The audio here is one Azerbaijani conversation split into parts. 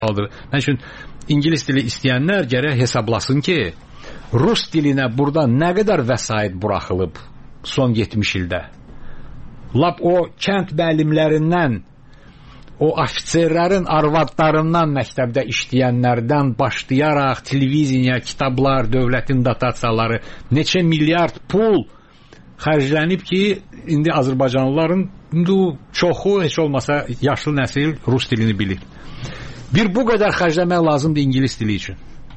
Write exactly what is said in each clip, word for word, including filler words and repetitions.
Mən üçün İngilis dili istəyənlər gərək hesablasın ki, Rus dilinə burada nə qədər vəsait buraxılıb son yetmiş ildə. Lap o kənd müəllimlərindən, o ofitserlərin arvadlarından məktəbdə işləyənlərdən başlayaraq televiziya, kitablar, dövlətin dotasiyaları, neçə milyard pul xərclənib ki, indi Azərbaycanlıların çoxu, heç olmasa yaşlı nəsil Rus dilini bilir. Bir bu qədər xərcləmək lazımdır İngilis dili üçün.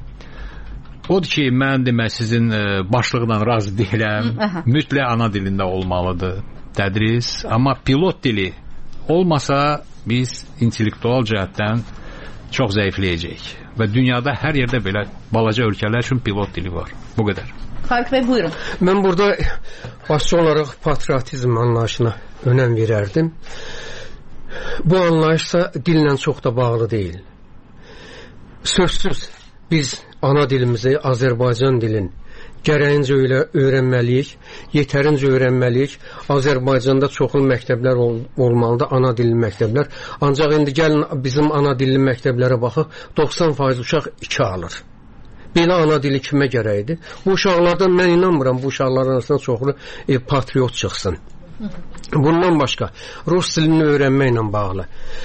Odur ki, mən demək sizin başlıqla razı deyiləm. Mütləq ana dilində olmalıdır tədris. Amma pilot dili olmasa biz intellektual cəhətdən çox zəifləyəcəyik. Və dünyada hər yerdə belə balaca ölkələr üçün pilot dili var. Bu qədər. Xalq bəy, buyurun. Mən burada başçı olaraq patriotizm anlayışına önəm verərdim. Bu anlayışsa dillə çox da bağlı deyil. Sözsüz biz ana dilimizi, Azərbaycan dilin gərəyincə elə öyrənməliyik, yetərincə öyrənməliyik. Azərbaycanda çoxlu məktəblər ol olmalıdır, ana dilli məktəblər. Ancaq indi gəlin bizim ana dilli məktəblərə baxıq, doxsan faiz uşaq iki alır. Belə ana dili kimə gərəkdir? Bu uşaqlardan mən inanmıram, bu uşaqların arasında çoxlu e, patriot çıxsın. Bundan başqa, Rus dilini öyrənməklə bağlı.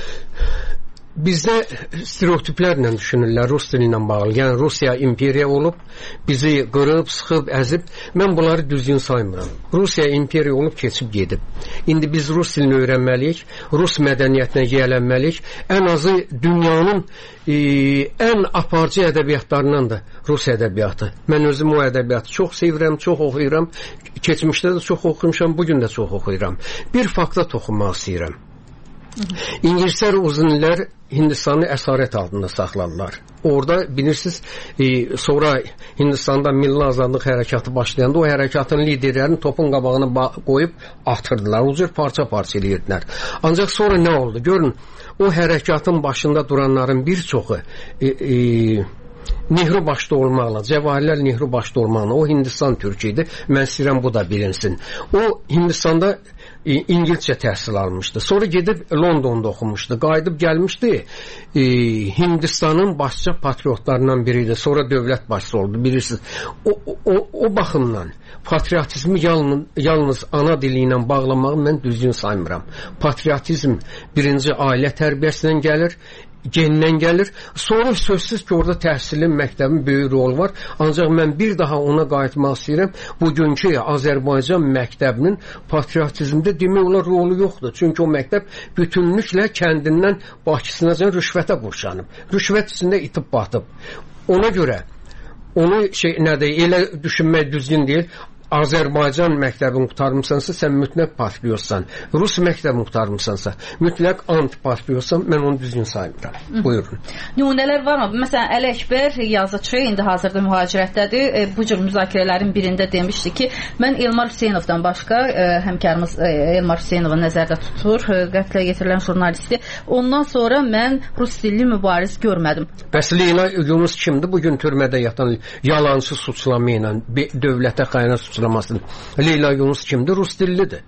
Bizdə stereotiplərlə düşünürlər Rus dilinlə bağlı. Yəni, Rusiya imperiya olub, bizi qırıb, sıxıb, əzib. Mən bunları düzgün saymıram. Rusiya imperiya olub, keçib gedib. İndi biz Rus dilini öyrənməliyik, Rus mədəniyyətinə yiyələnməliyik. Ən azı dünyanın e, ən aparıcı ədəbiyyatlarından da Rus ədəbiyyatı. Mən özüm o ədəbiyyatı çox sevirəm, çox oxuyuram. Keçmişdə də çox oxumuşam, bugün də çox oxuyuram. Bir fakta toxunmaq istəyirəm. İngilislər uzun illər Hindistanı əsarət altında saxladılar. Orada bilirsiniz, e, sonra Hindistanda milli azadlıq hərəkatı başlayanda o hərəkatın liderlərini topun qabağına qoyub atırdılar. O cür parça-parça edirdilər. Ancaq sonra nə oldu? Görün, o hərəkatın başında duranların bir çoxu e, e, Nehru başda olmaqla, Cəvahirlər Nehru başda olmaqla, o Hindistan türkü idi. Mən istəyirəm bu da bilinsin. O Hindistanda e, İngilizcə təhsil almışdı. Sonra gedib Londonda oxumuşdu. Qayıdıb gəlmişdi. E, Hindistanın başça patriotlarından biriydi. Sonra dövlət başçısı oldu, bilirsiniz. O, o, o baxımdan patriotizmi yalnız, yalnız ana dili ilə bağlamağı mən düzgün saymıram. Patriotizm birinci ailə tərbiyəsindən gəlir, gendən gəlir. Sonra sözsüz ki, orada təhsilin, məktəbin böyük rolu var. Ancaq mən bir daha ona qayıtmaq istəyirəm. Bugünkü Azərbaycan məktəbinin patriotizmdə demək olar rolu yoxdur. Çünki o məktəb bütünlüklə kəndindən Bakısınacan rüşvətə qurşanıb. Rüşvət içində itib batıb. Ona görə onu şey nədir, elə düşünmək düzgün deyil. Azərbaycan məktəbini qurtarmısansa, sən mütləq patriotsan. Rus məktəbini qurtarmısansa, mütləq antipatriotsan, mən onu düzgün saymıram. Buyurun. Nümunələr varmı? Məsələn, Əli Əkbər yazıçı, indi hazırda mühacirətdədir. E, bu cür müzakirələrin birində demişdi ki, mən Elmar Hüseynovdan başqa, e, həmkarımız e, Elmar Hüseynovu nəzərdə tutur, e, qətlə yetirilən jurnalisti. Ondan sonra mən Rus dilli mübariz görmədim. Bəs Leyla Yunus kimdir? Bugün türmədə yatan yalancı suçlama ilə dövlətə xəyanət suçlaması. Leyla Yunus kimdir? Rus dillidir.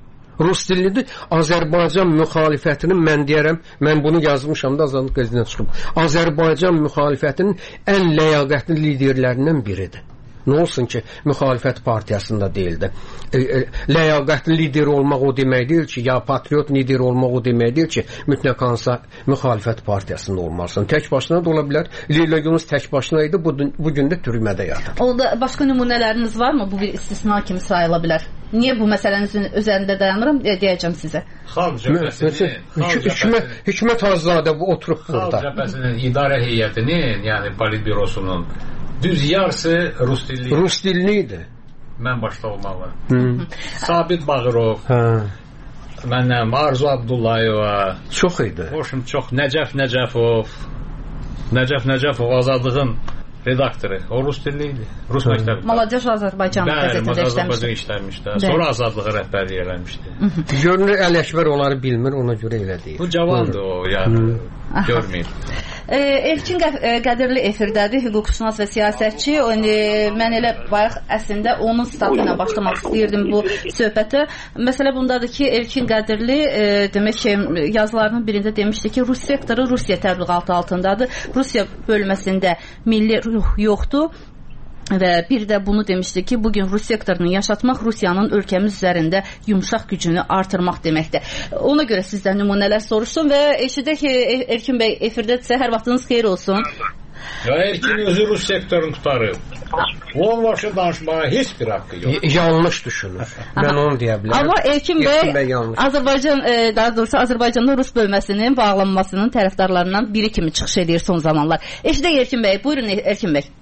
Rus dillidir. Azərbaycan müxalifətinin, mən deyərəm, mən bunu yazmışam da Azadlıq qəzetində çıxıb. Azərbaycan müxalifətinin ən ləyaqətli liderlərindən biridir. Nə olsun ki, müxalifət partiyasında deyildi. E, e, ləyaqətli lider olmaq o demək deyil ki, ya patriot lider olmaq o demək deyil ki, mütləq hansı müxalifət partiyasında olmalısan. Tək başına da ola bilər. Leyla Yunus tək başına idi, bu, bugün də türmədə yatır. Orada başqa nümunələriniz varmı? Bu bir istisna kimi sayıla bilər. Niyə bu məsələnizin üzərində dayanıram? E, deyəcəm sizə. Xalq cəbhəsinin, Hikmət, Hikmət Hazadə bu oturub burada. Xalq cəbhəsinin idarə heyətinin, yəni politbürosunun düz yarısı Rus dilli. Rus dilliydi. Mən başda olmalı. Sabit Bağırov. Hə. Mənim Arzu Abdullayeva. Çox idi. Hoşum çox. Nəcəf Nəcəfov. Nəcəf Nəcəfov Azadlığın redaktoru. O Rus dilliydi. Rus məktəbi. Malacaş Azərbaycan qəzetində işləmişdi. işləmişdi. Sonra Azadlığı rəhbərlik eləmişdi. Görünür Əli Əkbər onları bilmir, ona görə elə deyir. Bu cavandır o, yəni görməyib. Elçin Qədirli efirdədir, hüquqşünas və siyasətçi. Mən elə bayaq əslində onun statı ilə başlamaq istəyirdim bu söhbətə. Məsələ bundadır ki, Elçin Qədirli demək ki, yazılarının birində demişdi ki, Rus sektoru Rusiya təbliğatı altındadır. Rusiya bölməsində milli ruh yoxdur. Və bir də bunu demişdi ki, bugün Rus sektorunu yaşatmaq Rusiyanın ölkəmiz üzərində yumşaq gücünü artırmaq deməkdir. Ona görə sizdən nümunələr soruşdum və eşidək ki, Erkin bəy efirdədirsə, hər vaxtınız xeyir olsun. Ya Erkin özü Rus sektorunu tutarıb. Onun başa danışmağa heç bir haqqı yox. Yanlış düşünür. Mən onu deyə bilərəm. Amma Erkin bəy Azərbaycan, daha doğrusu Azərbaycanda Rus bölməsinin bağlanmasının tərəfdarlarından biri kimi çıxış edir son zamanlar. Eşidək Erkin bəy, buyurun Erkin bəy.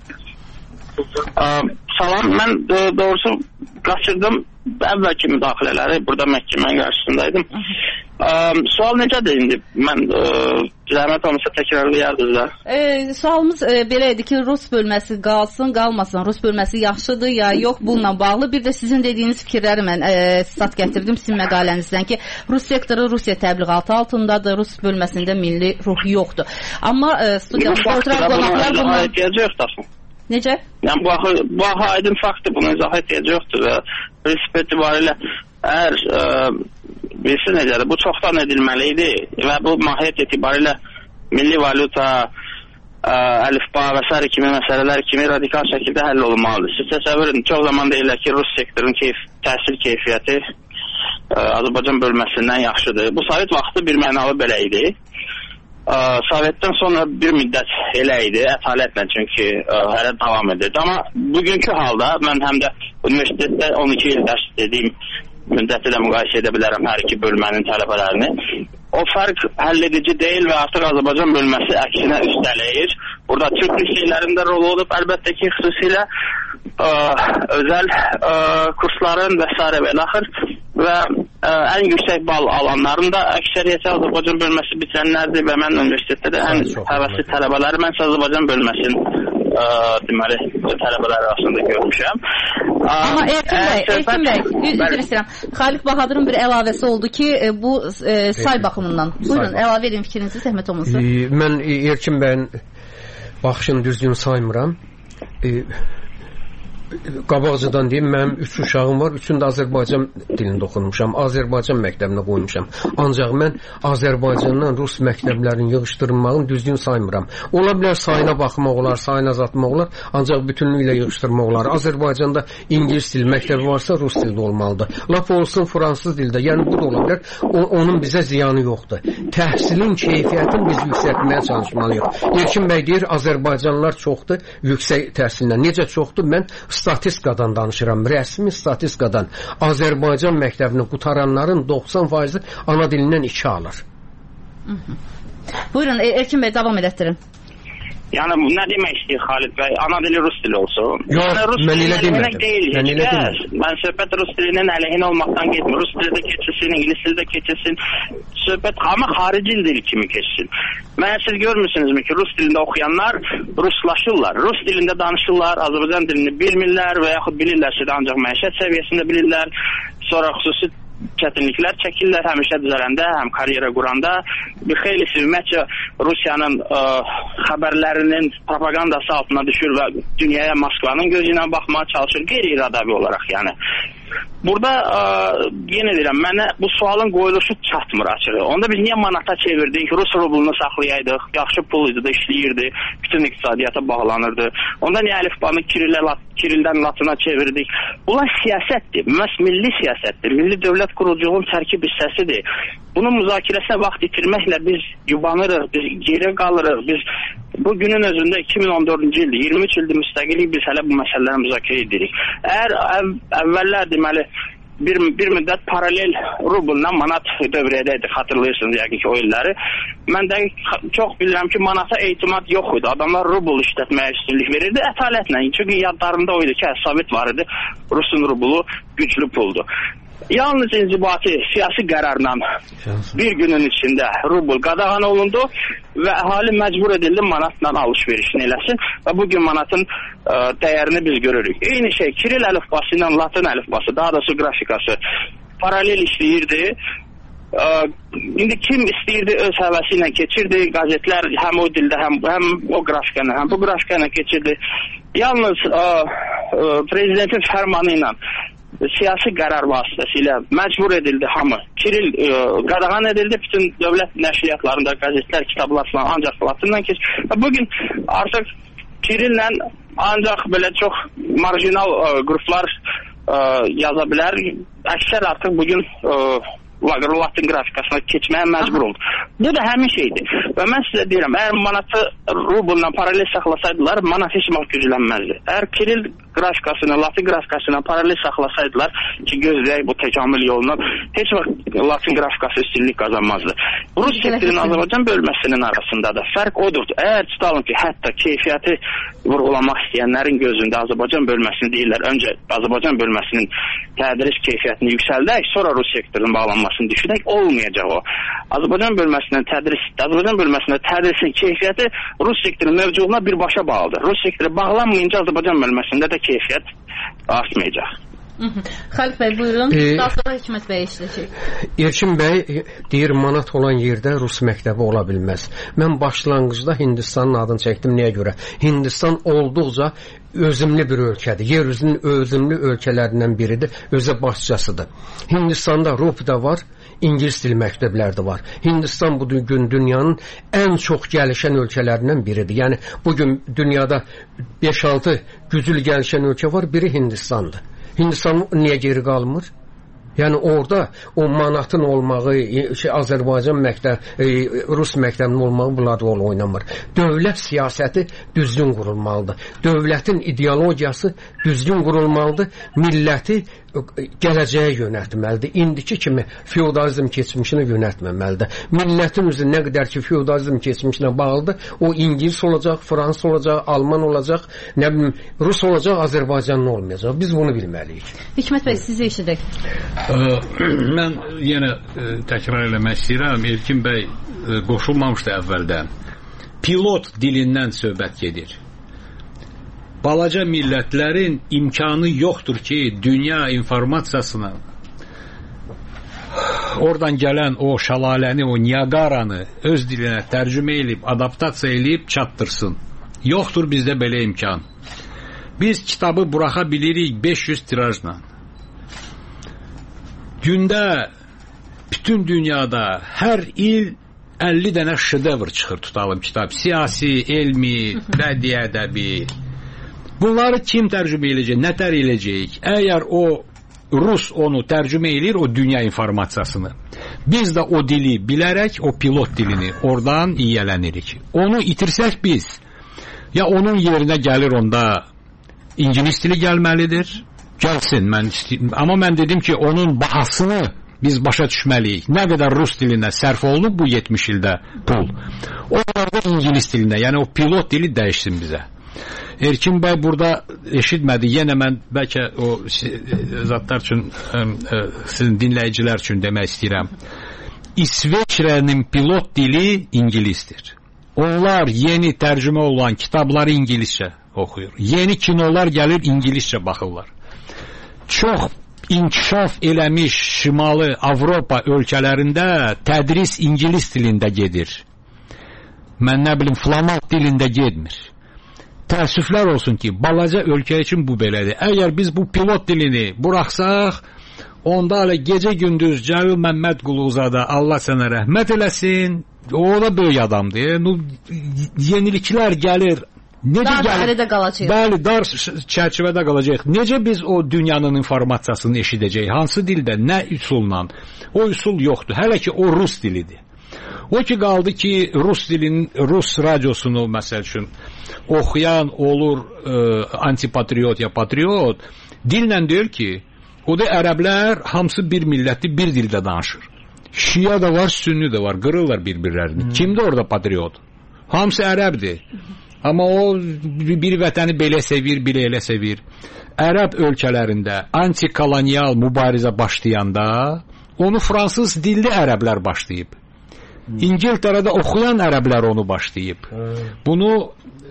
Salam, mən doğrusu qaçırdım əvvəlki müdaxilələri, burada məhkəmənin qarşısındaydım. Sual necədir indi? Mən zəhmət olmasa təkrarlayardınız da. Sualımız belə idi ki, Rus bölməsi qalsın, qalmasın, Rus bölməsi yaxşıdır ya yox, bununla bağlı. Bir də sizin dediyiniz fikirləri mən stat gətirdim sizin məqalənizdən ki, Rus sektoru Rusiya təbliğatı altındadır, Rus bölməsində milli ruh yoxdur. Amma studiyamızda oturan qonaqlar bunlar... ehtiyacı yoxdur. Necə? Yəni, bu axı, bu axı aydın faktdır, bunun izah ehtiyacı yoxdur və prinsip etibarilə əgər e, bilsin necədir, bu çoxdan edilməli idi və bu mahiyyət etibarilə milli valyuta, e, əlifba və s. kimi məsələlər kimi radikal şəkildə həll olunmalıdır. Siz təsəvvür edin, çox zaman deyirlər ki, Rus sektorun keyf, təhsil keyfiyyəti e, Azərbaycan bölməsindən yaxşıdır. Bu Sovet vaxtı bir mənalı belə idi. Sovetdən sonra bir müddət elə idi, ətalətlə çünki hələ davam edirdi. Amma bugünkü halda mən həm də universitetdə on iki il dərs dediyim müddəti də müqayisə edə bilərəm hər iki bölmənin tələbələrini. O fərq həll edici deyil və artıq Azərbaycan bölməsi əksinə üstələyir. Burada Türk liseylərində rol olub, əlbəttə ki, xüsusilə ə, özəl ə, kursların və s. və ilaxır və ə, ən yüksək bal alanların da əksəriyyəti Azərbaycan bölməsi bitirənlərdir və mən universitetdə də ən həvəsli tələbələri mən Azərbaycan bölməsinin ə, deməli, tələbələr arasında görmüşəm. Amma Erkin bəy, Erkin bəy, üzr istəyirəm. Xalid Bahadırın bir əlavəsi oldu ki, bu e, say baxımından. Buyurun, əlavə edin fikrinizi, zəhmət olmasa. E, mən Erkin bəyin baxışını düzgün saymıram. E, qabaqcadan deyim, mənim üç uşağım var, üçün də Azərbaycan dilində oxunmuşam, Azərbaycan məktəbinə qoymuşam. Ancaq mən Azərbaycandan Rus məktəblərinin yığışdırılmağını düzgün saymıram. Ola bilər sayına baxmaq olar, sayına azaltmaq olar, ancaq bütünlüklə yığışdırmaq olar. Azərbaycanda İngilis dili məktəbi varsa Rus dildə olmalıdır. Lap olsun fransız dildə, yəni bu da ola bilər. O, onun bizə ziyanı yoxdur. Təhsilin keyfiyyətini biz yüksəltməyə çalışmalıyıq. Erkin bəy deyir, Azərbaycanlılar çoxdur yüksək təhsillə. Necə çoxdur? Mən statistikadan danışıram, rəsmi statistikadan. Azərbaycan məktəbini qutaranların doxsan faizi ana dilindən iki alır. Buyurun, Erkin bəy, davam edətdirin. Yəni, nə demək istəyir Xalid bəy? Ana dili Rus dili olsun. Yox, yəni, Rus mən elə demədim. Mən elə demədim. Mən söhbət Rus dilinin əleyhinə olmaqdan getmir. Rus dildə keçilsin, İngilis dildə keçilsin. Söhbət amma xarici dil kimi keçsin. Mən siz görmürsünüzmü ki, Rus dilində oxuyanlar ruslaşırlar. Rus dilində danışırlar, Azərbaycan dilini bilmirlər və yaxud bilirlərsə də ancaq məişət səviyyəsində bilirlər. Sonra xüsusi çətinliklər çəkirlər həmişə düzələndə, həm karyera quranda. Bir xeylisi ümumiyyətcə Rusiyanın ə, xəbərlərinin propagandası altına düşür və dünyaya Moskvanın gözü ilə baxmağa çalışır, qeyri-iradavi olaraq yəni. Burada ə, yenə deyirəm, mənə bu sualın qoyuluşu çatmır açığı. Onda biz niyə manata çevirdik, Rus rublunu saxlayaydıq, yaxşı pul idi də işləyirdi, bütün iqtisadiyyata bağlanırdı. Onda niyə əlifbanı Kirillə, Kirildən Latına çevirdik? Bunlar siyasətdir, məhz milli siyasətdir, milli dövlət quruculuğun tərkib hissəsidir. Bunun müzakirəsinə vaxt itirməklə biz yubanırıq, biz geri qalırıq, biz bu günün özündə iki min on dördüncü ildir, iyirmi üç ildir müstəqillik biz hələ bu məsələləri müzakirə edirik. Əgər əv, əvvəllər deməli bir, bir müddət paralel rublundan manat dövriyədəydik, xatırlayırsınız yəqin ki o illəri. Mən də çox bilirəm ki manata etimad yox idi, adamlar rubl işlətməyə üstünlük verirdi ətalətlə. Çünki yadlarında o idi ki, Sovet var idi, Rusun rublu güclü puldur. Yalnız inzibati siyasi qərarla bir günün içində rubl qadağan olundu və əhali məcbur edildi manatla alış-verişini eləsin və bugün manatın ə, dəyərini biz görürük. Eyni şey Kiril əlifbası ilə Latın əlifbası, daha doğrusu qrafikası paralel işləyirdi Ə, indi kim istəyirdi öz həvəsi ilə keçirdi, qəzetlər həm o dildə, həm, həm o qrafikana, həm bu qrafikana keçirdi. Yalnız ə, ə, prezidentin fərmanı ilə siyasi qərar vasitəsilə məcbur edildi hamı. Kiril ə, qadağan edildi, bütün dövlət nəşriyyatlarında qəzetlər, kitablar falan ancaq Latınla keçir. Bugün artıq Kirillə ancaq belə çox marjinal ə, qruplar ə, yaza bilər. Əksər artıq bugün ə, Latın qrafikasına keçməyə məcbur oldu. Bu da həmin şeydir. Və mən sizə deyirəm, əgər manatı rublla paralel saxlasaydılar, manat heç vaxt güclənməzdi. Əgər Kiril qrafikasını, Latın qrafikasına paralel saxlasaydılar ki, gözləyək bu təkamül yolunu, heç vaxt Latın qrafikası üstünlük qazanmazdı. Rus sektorinin Azərbaycan bölməsinin arasında da fərq odur. Əgər tutalım ki, hətta keyfiyyəti vurğulamaq istəyənlərin gözündə Azərbaycan bölməsini deyirlər, öncə Azərbaycan bölməsinin tədris keyfiyyətini yüksəldək, sonra Rus sektorunun bağlanmasını düşünək, olmayacaq o. Azərbaycan bölməsindən tədris, Azərbaycan bölməsində tədrisin keyfiyyəti Rus sektorunun mövcudluğuna birbaşa bağlıdır. Rus sektoru bağlanmayınca Azərbaycan bölməsində də keyfiyyət artmayacaq. Xalq bəy, buyurun. E, Daha sonra Hikmət bəy işləyəcək. Erkin bəy deyir, manat olan yerdə Rus məktəbi ola bilməz. Mən başlanğıcda Hindistanın adını çəkdim. Nəyə görə? Hindistan olduqca özümlü bir ölkədir. Yer üzünün özümlü ölkələrindən biridir. Özə başçasıdır. Hindistanda Rupidə var, İngilis dil məktəbləri də var. Hindistan bu gün dünyanın ən çox gəlişən ölkələrindən biridir. Yəni, bugün dünyada beş altı güclü gəlişən ölkə var, biri Hindistandır. Hindistan niyə geri qalmır? Yəni orada o manatın olmağı, şey, Azərbaycan məktəb, e, Rus məktəbinin olmağı bunlar rol oynamır. Dövlət siyasəti düzgün qurulmalıdır. Dövlətin ideologiyası düzgün qurulmalıdır. Milləti gələcəyə yönəltməlidir. İndiki kimi feodalizm keçmişinə yönəltməməlidir. Millətin üzü nə qədər ki feodalizm keçmişinə bağlıdır, o İngilis olacaq, Fransız olacaq, Alman olacaq, nə bilim, Rus olacaq, Azərbaycanlı olmayacaq. Biz bunu bilməliyik. Hikmət bəy, sizi eşidək. Mən yenə təkrar eləmək istəyirəm. Erkin bəy qoşulmamışdı əvvəldən. Pilot dilindən söhbət gedir. Balaca millətlərin imkanı yoxdur ki, dünya informasiyasını, oradan gələn o şəlaləni, o Niagaranı öz dilinə tərcümə edib, adaptasiya edib çatdırsın. Yoxdur bizdə belə imkan. Biz kitabı buraxa bilirik beş yüz tirajla. Gündə bütün dünyada hər il əlli dənə şedevr çıxır, tutalım kitab. Siyasi, elmi, bədii ədəbi. Bunları kim tərcümə edəcək, nə tər edəcək? Əgər o Rus onu tərcümə edir, o dünya informasiyasını. Biz də o dili bilərək, o pilot dilini oradan iyələnirik. Onu itirsək biz, ya onun yerinə gəlir onda İngilis dili gəlməlidir, gəlsin. Mən istəyim. Amma mən dedim ki, onun bahasını biz başa düşməliyik. Nə qədər Rus dilinə sərf olunub bu yetmiş ildə pul. O qədər də İngilis dilinə, yəni o pilot dili dəyişsin bizə. Erkin bəy burada eşitmədi. Yenə mən bəlkə o zatlar üçün, sizin dinləyicilər üçün demək istəyirəm. İsveçrənin pilot dili İngilisdir. Onlar yeni tərcümə olan kitabları İngiliscə oxuyur. Yeni kinolar gəlir, İngiliscə baxırlar. Çox inkişaf eləmiş Şimali Avropa ölkələrində tədris İngilis dilində gedir. Mən nə bilim, flamand dilində getmir. Təəssüflər olsun ki, balaca ölkə üçün bu belədir. Əgər biz bu pilot dilini buraxsaq, onda hələ gecə-gündüz Cəlil Məmmədquluzadə Allah sənə rəhmət eləsin, o da böyük adamdır. Yeniliklər gəlir. Dar dairədə qalacaq. Bəli, dar çərçivədə qalacaq. Necə biz o dünyanın informasiyasını eşidəcəyik? Hansı dildə, nə üsulla? O üsul yoxdur. Hələ ki, o Rus dilidir. O ki qaldı ki, Rus dilinin, Rus radiosunu məsəl üçün oxuyan olur e, antipatriot ya patriot, dillə deyir ki, o da ərəblər hamısı bir millətli, bir dildə danışır. Şia da var, sünni də var, qırırlar bir-birlərini. Hmm. Kimdir orada patriot? Hamısı ərəbdir. Amma o bir vətəni belə sevir, bir elə sevir. Ərəb ölkələrində antikolonial mübarizə başlayanda onu fransız dilli ərəblər başlayıb. İngiltərədə oxuyan ərəblər onu başlayıb. Bunu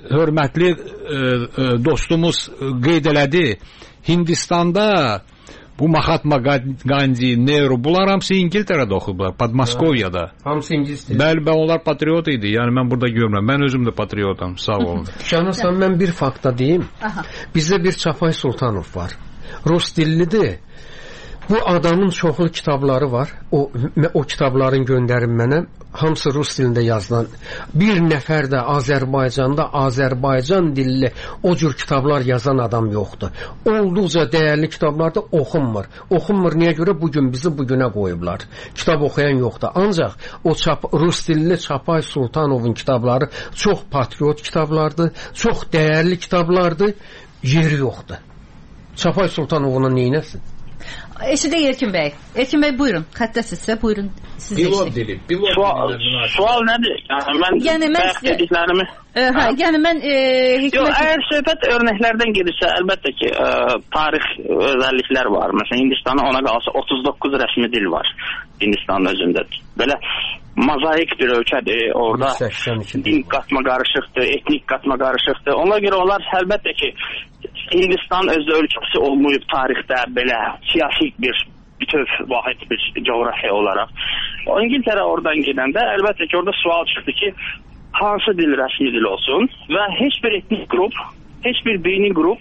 hörmətli e, e, dostumuz qeyd elədi. Hindistanda Bu Mahatma Gandhi, Nehru, bunlar hamısı İngiltərədə oxuyublar, Podmoskoviyada. Hamısı ingilis dili. Bəli, bəli, onlar patriot idi. Yəni mən burada görmürəm. Mən özüm də patriotam. Sağ olun. Şahnasan, mən bir fakta deyim. Aha. Bizdə bir Çapay Sultanov var. Rus dillidir. Bu adamın çoxlu kitabları var. O o kitabların göndərin mənə. Hamısı rus dilində yazılan. Bir nəfər də Azərbaycanda Azərbaycan dilli o cür kitablar yazan adam yoxdur. Olduqca dəyərli kitablar da oxunmur. Oxunmur niyə görə? Bugün bizi bugünə qoyublar. Kitab oxuyan yoxdur. Ancaq o çap, rus dilli Çapay Sultanovun kitabları çox patriot kitablardır, çox dəyərli kitablardır. Yeri yoxdur. Çapay Sultanov onu neynəsin? Eşidə Erkin bəy. Erkin bəy buyurun. Xəttəsizsə buyurun. Siz Pilot dili. Pilot sual, sual nədir? Yəni mən yəni mən bəxş dediklərimi... Ə, hə, yəni mən e, hikmət... Yox, əgər söhbət örnəklərdən gedirsə, əlbəttə ki, ə, tarix özəlliklər var. Məsələn, Hindistanın ona qalsa otuz doqquz rəsmi dil var. Hindistanın özündə. Belə mozaik bir ölkədir. Orada din qatma qarışıqdır, etnik qatma qarışıqdır. Ona görə onlar əlbəttə ki, Hindistan özü ölkəsi olmayıb tarixdə belə siyasi bir bütöv vahid bir coğrafiya olaraq. O İngiltərə oradan gedəndə əlbəttə ki, orada sual çıxdı ki, hansı dil rəsmi dil olsun və heç bir etnik qrup, heç bir dini qrup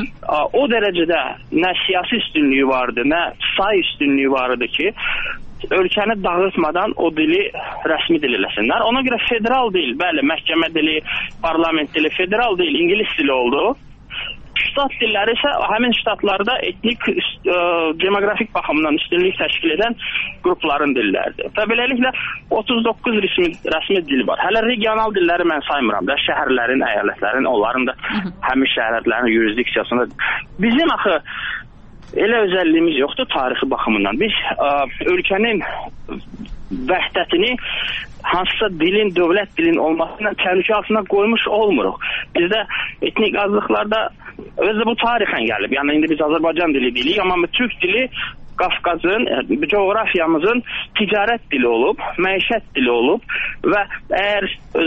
o dərəcədə nə siyasi üstünlüyü vardı, nə say üstünlüyü vardı ki, ölkəni dağıtmadan o dili rəsmi dil eləsinlər. Ona görə federal dil, bəli, məhkəmə dili, parlament dili, federal dil, ingilis dili oldu. Ştat dilləri isə həmin ştatlarda etnik, ə, demoqrafik baxımdan üstünlük təşkil edən qrupların dilləridir. Və beləliklə otuz doqquz rəsmi, rəsmi dil var. Hələ regional dilləri mən saymıram da, şəhərlərin, əyalətlərin, onların da həmin şəhərlərin yurisdiksiyasında. Bizim axı elə özəlliyimiz yoxdur tarixi baxımından. Biz ə, ölkənin vəhdətini hansısa dilin, dövlət dilin olmasına təhlükə altına qoymuş olmuruq. Bizdə etnik azlıqlarda özü bu tarixən gəlib. Yəni indi biz Azərbaycan dili deyirik, amma Türk dili Qafqazın, coğrafiyamızın ticarət dili olub, məişət dili olub və əgər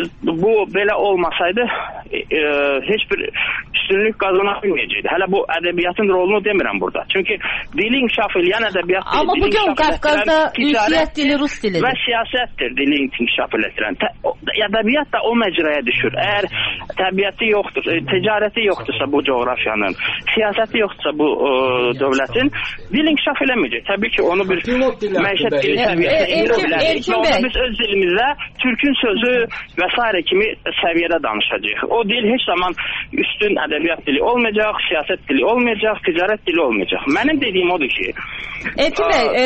bu belə olmasaydı e, heç bir üstünlük qazana bilməyəcəkdi. Hələ bu ədəbiyyatın rolunu demirəm burada. Çünki dili inkişaf edən ədəbiyyat dili. Amma bugün Qafqazda ünsiyyət dili rus dilidir. Və siyasətdir dili inkişaf edən. Ədəbiyyat da o məcraya düşür. Əgər təbiəti yoxdur, ticarəti yoxdursa bu coğrafiyanın, siyasəti yoxdursa bu ə, dövlətin, dil inkişaf eləməyəcək. Təbii ki, onu bir məişət dili səviyyəsində biz öz dilimizdə Türkün sözü və s. kimi səviyyədə danışacağıq. O dil heç zaman üstün ədəbiyyat dili olmayacaq, siyasət dili olmayacaq, ticarət dili olmayacaq. Mənim dediyim odur ki... Erkin bəy... E,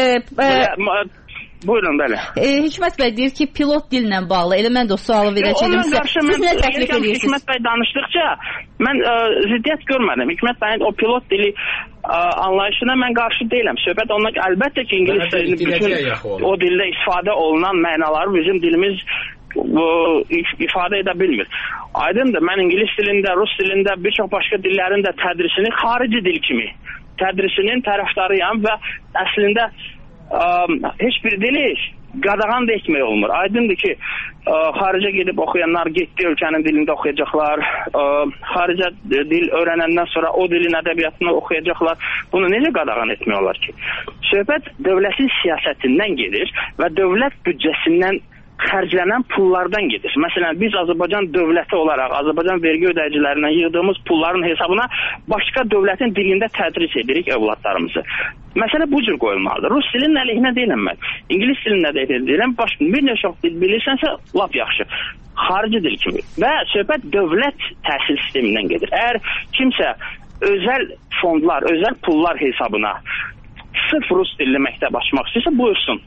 e, Buyurun, bəli. E, Hikmət bəy deyir ki, pilot dillə bağlı. Elə mən də o sualı verəcəyim. Siz nə təklif edirsiniz? Hikmət bəy danışdıqca mən ə, ziddiyyət görmədim. Hikmət bəyin o pilot dili ə, anlayışına mən qarşı deyiləm. Söhbət ondan əlbəttə ki, ingilis dilini bütün o dildə istifadə olunan mənaları bizim dilimiz bu, ifadə edə bilmir. Aydındır, mən ingilis dilində, rus dilində, bir çox başqa dillərin də tədrisini xarici dil kimi tədrisinin tərəfdarıyam və əslində ə, heç bir dili qadağan da etmək olmur. Aydındır ki, ə, xaricə gedib oxuyanlar getdi ölkənin dilində oxuyacaqlar, ə, xaricə dil öyrənəndən sonra o dilin ədəbiyyatını oxuyacaqlar. Bunu necə qadağan etmək olar ki? Söhbət dövlətin siyasətindən gedir və dövlət büdcəsindən xərclənən pullardan gedir. Məsələn, biz Azərbaycan dövləti olaraq, Azərbaycan vergi ödəyicilərindən yığdığımız pulların hesabına başqa dövlətin dilində tədris edirik övladlarımızı. Məsələ bu cür qoyulmalıdır. Rus dilinin əleyhinə deyiləm mən. İngilis dilində də deyiləm. Başqa bir neçə dil bilirsənsə, lap yaxşı. Xarici dil kimi. Və söhbət dövlət təhsil sistemindən gedir. Əgər kimsə özəl fondlar, özəl pullar hesabına sırf rus dilli məktəb açmaq istəyirsə, buyursun.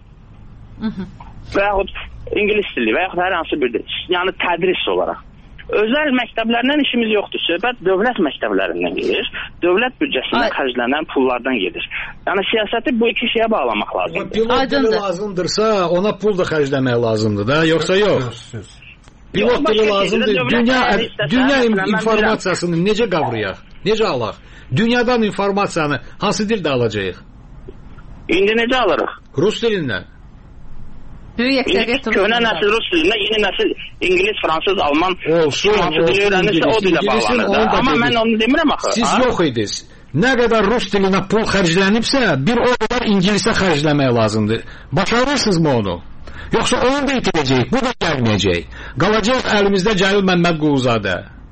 Və yaxud ingilis dili və yaxud hər hansı bir dil. Yəni tədris olaraq. Özəl məktəblərdən işimiz yoxdur. Söhbət dövlət məktəblərindən gedir. Dövlət büdcəsindən xərclənən pullardan gedir. Yəni siyasəti bu iki şeyə bağlamaq lazımdır. Pilot dili lazımdırsa ona pul da xərcləmək lazımdır da, yoxsa yox? Pilot dili lazımdır. Dünya, dünya informasiyasını necə qavrayaq? Necə alaq? Dünyadan informasiyanı hansı dildə alacağıq? İndi necə alırıq? Rus dilindən. Böyük əksəriyyət köhnə nəsil rus dilində, yeni nəsil ingilis, fransız, alman olsun, hansı dili öyrənirsə o dilə bağlanır. Amma mən onu demirəm axı. Siz yox idiniz. nə qədər rus dilinə pul xərclənibsə, bir o qədər ingilisə xərcləmək lazımdır. Başarırsınızmı onu? Yoxsa onu da itirəcək, bu da gəlməyəcək. Qalacaq əlimizdə Cəlil Məmmədquluzadə.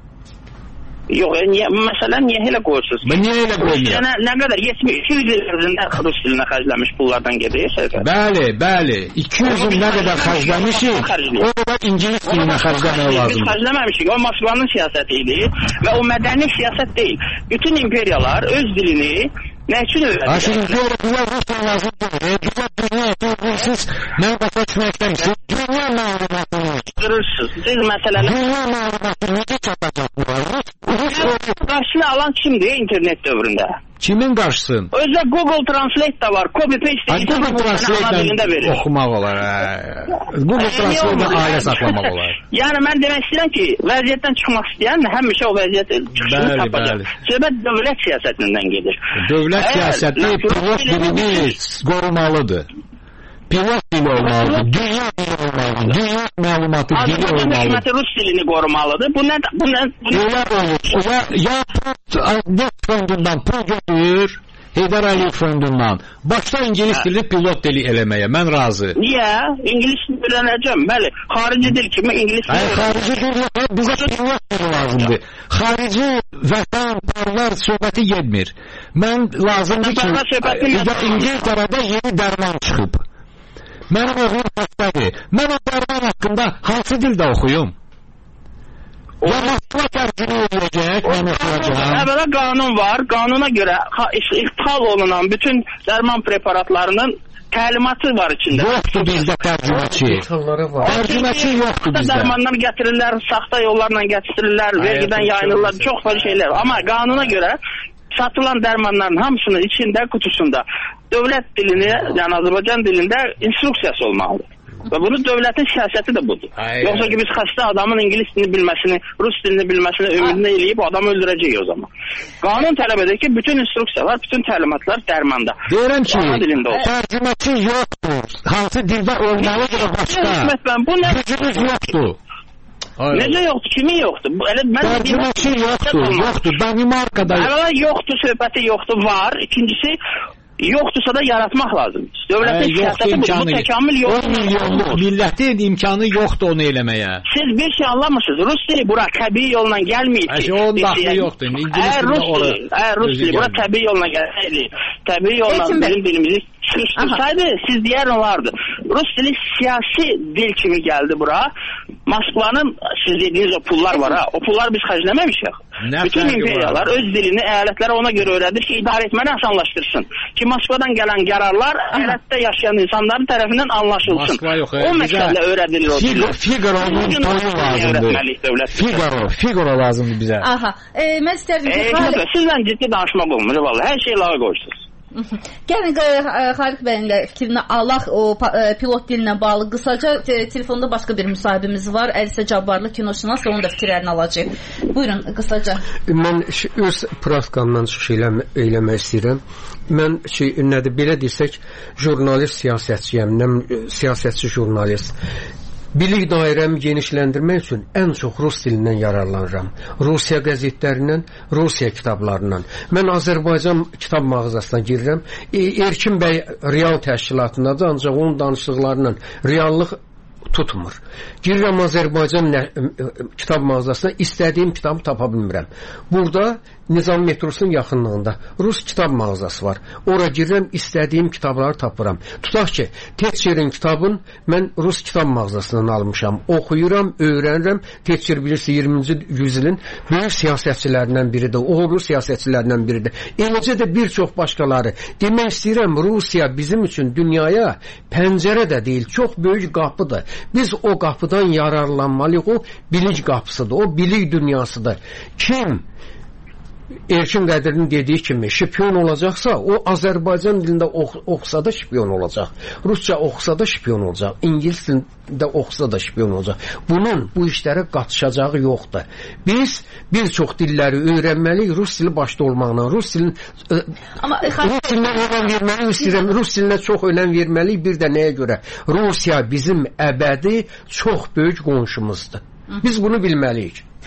Yox, niyə, məsələn, niyə elə qoyursunuz? Ben niyə elə qoymuyor? Nə, nə qədər? yetmiş iki yüz il ərzində rus dilinə xərcləmiş pullardan gedir. Bəli, bəli. iki yüz il nə qədər xərcləmişik, o qədər ingilis dilinə xərcləmək lazımdır. Biz xərcləməmişik, o Moskvanın siyasəti idi və o mədəni siyasət deyil. Bütün imperiyalar öz dilini nə üçün öyrədir? Aşırı görə bizə Rusya lazımdır. Bizə dünya etmişsiniz, mən qafa çıxməkdəmsiniz. Dünya məlumatını qırırsınız. Siz məsələlər... Dünya məlumatını necə çatacaq bu? Qarşını alan kimdir internet dövründə? Kimin qarşısın? Özdə Google Translate da var. Copy paste deyil. Google Translate oxumaq olar. Google Translate ailə saxlamaq olar. Yəni mən demək istəyirəm ki, vəziyyətdən çıxmaq istəyən həmişə o vəziyyət çıxışını tapacaq. Söhbət dövlət siyasətindən gedir. Dövlət siyasəti pilot dilini qorumalıdır. Pilot dili olmalıdır. Dünya dili olmalıdır. Dünya məlumatı dili olmalıdır. Rus dilini qorumalıdır. Bu nə? Bu nə? Elə olur. Ya, ya bu fondundan pul götürür, Heydər Əliyev fondundan. Başda ingilis dili pilot dili eləməyə. Mən razı. Niyə? İngilis dili öyrənəcəm. Bəli. Xarici dil kimi ingilis dili. Hayır, xarici dil yox. Bizə pilot dili lazımdır. Xarici vətən, parlar söhbəti yetmir. Mən lazımdır ki, İngiltərədə yeni dərman çıxıb. Mənim oğlum xəstədir. Mən o dərman haqqında hansı dildə oxuyum? Ya Moskva tərcümə edəcək, mən oxuyacağım. Əvvəla qanun var. Qanuna görə ixtihal olunan bütün dərman preparatlarının təlimatı var içində. Yoxdur bizdə tərcüməçi. Tərcüməçi yoxdur bizdə. Dərmanlar gətirirlər, saxta yollarla gətirirlər, vergidən yayınırlar, çox fazla şeylər. Amma qanuna görə satılan dərmanların hamısının içində, qutusunda dövlət dilini, yəni Azərbaycan dilində instruksiyası olmalıdır. Və bunu dövlətin siyasəti də budur. Ay, Yoxsa ki biz xəstə adamın ingilis dilini bilməsini, rus dilini bilməsini ümidini eləyib adamı öldürəcək o zaman. Qanun tələb edir ki, bütün instruksiyalar, bütün təlimatlar dərmanda. Deyirəm ki, tərcüməçi yoxdur. Hansı dildə olmalıdır o başqa? Gücümüz yoxdur. Hayır. Necə yoxdur? Kimin yoxdur? Tərcüməçi yoxdur, yoxdur. Danimarkada yoxdur. Yoxdur, söhbəti yoxdur, var. İkincisi, yoxdursa da yaratmaq lazımdır. Dövlətin siyasəti bu, bu təkamül yoxdur. on milyonluq millətin imkanı yoxdur onu eləməyə. Siz bir şey anlamırsınız. Rus dili bura təbii yolla gəlməyib ki. Onun daxili yoxdur. Əgər Rus dili, əgər Rus dili bura təbii yolla gəlsəydi, təbii yolla bizim dilimizi çıxışdırsaydı, siz deyər olardı. Rus dili siyasi dil kimi gəldi bura. Moskvanın, siz dediyiniz o pullar var ha, o pullar biz xərcləməmişik. Bütün imperiyalar öz dilini əyalətlərə ona görə öyrədir ki, idarə etməni asanlaşdırsın. Ki Moskvadan gələn qərarlar əyalətdə yaşayan insanların tərəfindən anlaşılsın. O məqsədlə öyrədilir o dili. Figaro'nun toyu lazımdır. Figaro, Figaro lazımdır bizə. Aha, mən istərdim ki... Sizlə ciddi danışmaq olmur, vallahi, hər şey lağa qoyursunuz. Gəlin Xaliq bəyin fikrini alaq o pilot dilinə bağlı qısaca telefonda başqa bir müsahibimiz var. Əlisə Cabbarlı kinoşünas, onun da fikirlərini alacaq. Buyurun qısaca. Mən öz praskamdan çıxış eləmək istəyirəm. Mən şey, nədir, belə desək, jurnalist siyasətçiyəm, siyasətçi jurnalist. Bilik dairəmi genişləndirmək üçün ən çox rus dilindən yararlanıram. Rusiya qəzetlərindən, Rusiya kitablarından. Mən Azərbaycan kitab mağazasına girirəm. E, Erkin bəy real təşkilatındadır, ancaq onun danışıqlarından reallıq tutmur. Girirəm Azərbaycan kitab mağazasına, istədiyim kitabı tapa bilmirəm. Burada Nizam metrosunun yaxınlığında Rus kitab mağazası var. Ora girirəm, istədiyim kitabları tapıram. Tutaq ki, Tetcherin kitabın mən Rus kitab mağazasından almışam. Oxuyuram, öyrənirəm. Tetcher bilirsə iyirminci yüzilin böyük siyasətçilərindən biridir. O Rus siyasətçilərindən biridir. Eləcə də bir çox başqaları. Demək istəyirəm, Rusiya bizim üçün dünyaya pəncərə də deyil, çox böyük qapıdır. Biz o qapıdan yararlanmalıyıq. O bilik qapısıdır, o bilik dünyasıdır. Kim Erkin Qədir'in dediyi kimi şipion olacaqsa, o Azərbaycan dilində oxusa da şipion olacaq. Rusça oxusa da şipion olacaq. İngilis dilində oxusa da şipion olacaq. Bunun bu işlərə qatışacağı yoxdur. Biz bir çox dilləri öyrənməliyik, Rus dili başda olmaqla. Rus dilin Amma, Rus dilinə önəm verməliyik, istəyirəm. Rus dilinə çox önəm verməliyik. Bir də nəyə görə? Rusiya bizim əbədi çox böyük qonşumuzdur. Biz bunu bilməliyik.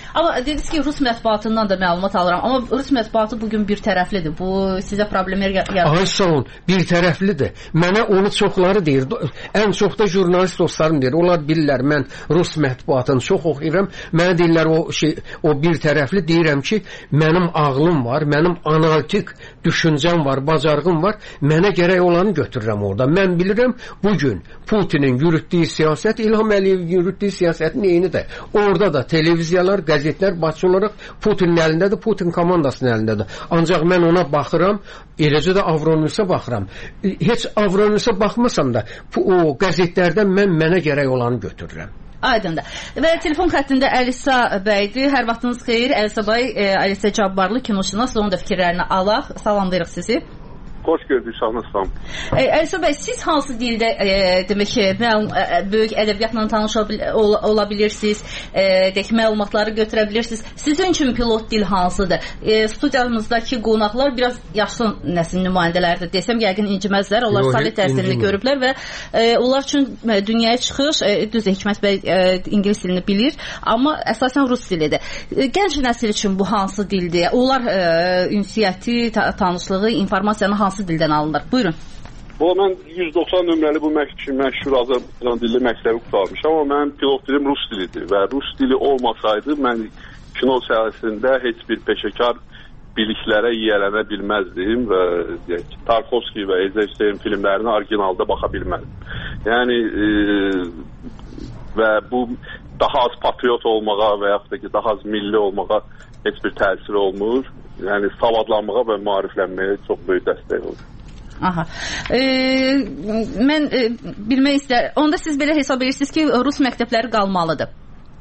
Amma dediniz ki, Rus mətbuatından da məlumat alıram. Amma Rus mətbuatı bugün bir tərəflidir. Bu sizə problemlər yaradır. Ay sağ olun, bir tərəflidir. Mənə onu çoxları deyir. Ən çox da jurnalist dostlarım deyir. Onlar bilirlər, mən Rus mətbuatını çox oxuyuram. Mənə deyirlər o şey, o bir tərəfli. Deyirəm ki, mənim ağlım var, mənim analitik düşüncəm var, bacarığım var. Mənə gərək olanı götürürəm orada. Mən bilirəm, bugün Putinin yürütdüyü siyasət, İlham Əliyevin yürütdüyü siyasətin eynidir. Orada da televiziyalar, qəzetlər başçı olaraq Putinin əlindədir, Putin komandasının əlindədir. Ancaq mən ona baxıram, eləcə də Avronewsə baxıram. Heç Avronewsə baxmasam da, o qəzetlərdən mən mənə gərək olanı götürürəm. Aydındır. Və telefon xəttində Əlisa bəydir. Hər vaxtınız xeyir. Əlisa bəy, Əlisa Cabbarlı kinoşünas, onun da fikirlərini alaq. Salamlayırıq sizi. Xoş gördük, sağolun. Əlisa bəy, siz hansı dildə e, demək ki, e, böyük ədəbiyyatla tanış ol, ola bilirsiniz, e, deyək, məlumatları götürə bilirsiniz. Sizin üçün pilot dil hansıdır? E, studiyamızdakı qonaqlar biraz yaşlı nəsil nümayəndələridir. Desəm, yəqin inciməzlər. Onlar Yo, Sovet təhsilini görüblər və e, onlar üçün dünyaya çıxış, e, düz Hikmət bəy e, ingilis dilini bilir, amma əsasən rus dilidir. E, gənc nəsil üçün bu hansı dildir? Onlar e, ünsiyyəti, ta tanışlığı, informasiyanı hansı dildən alınır? Buyurun. O, mən yüz doxsan nömrəli bu məşhur Azərbaycan dilli məktəbi qutarmışam, amma mənim pilot dilim rus dilidir və rus dili olmasaydı mən kino sahəsində heç bir peşəkar biliklərə yiyələnə bilməzdim və deyək, Tarkovski və Eisenstein filmlərinə orijinalda baxa bilməzdim. Yəni e, və bu daha az patriot olmağa və yaxud da ki, daha az milli olmağa heç bir təsir olmur. Yəni savadlanmağa və maariflənməyə çox böyük dəstək olur. Aha. E, mən e, bilmək istəyirəm. Onda siz belə hesab edirsiniz ki, rus məktəbləri qalmalıdır.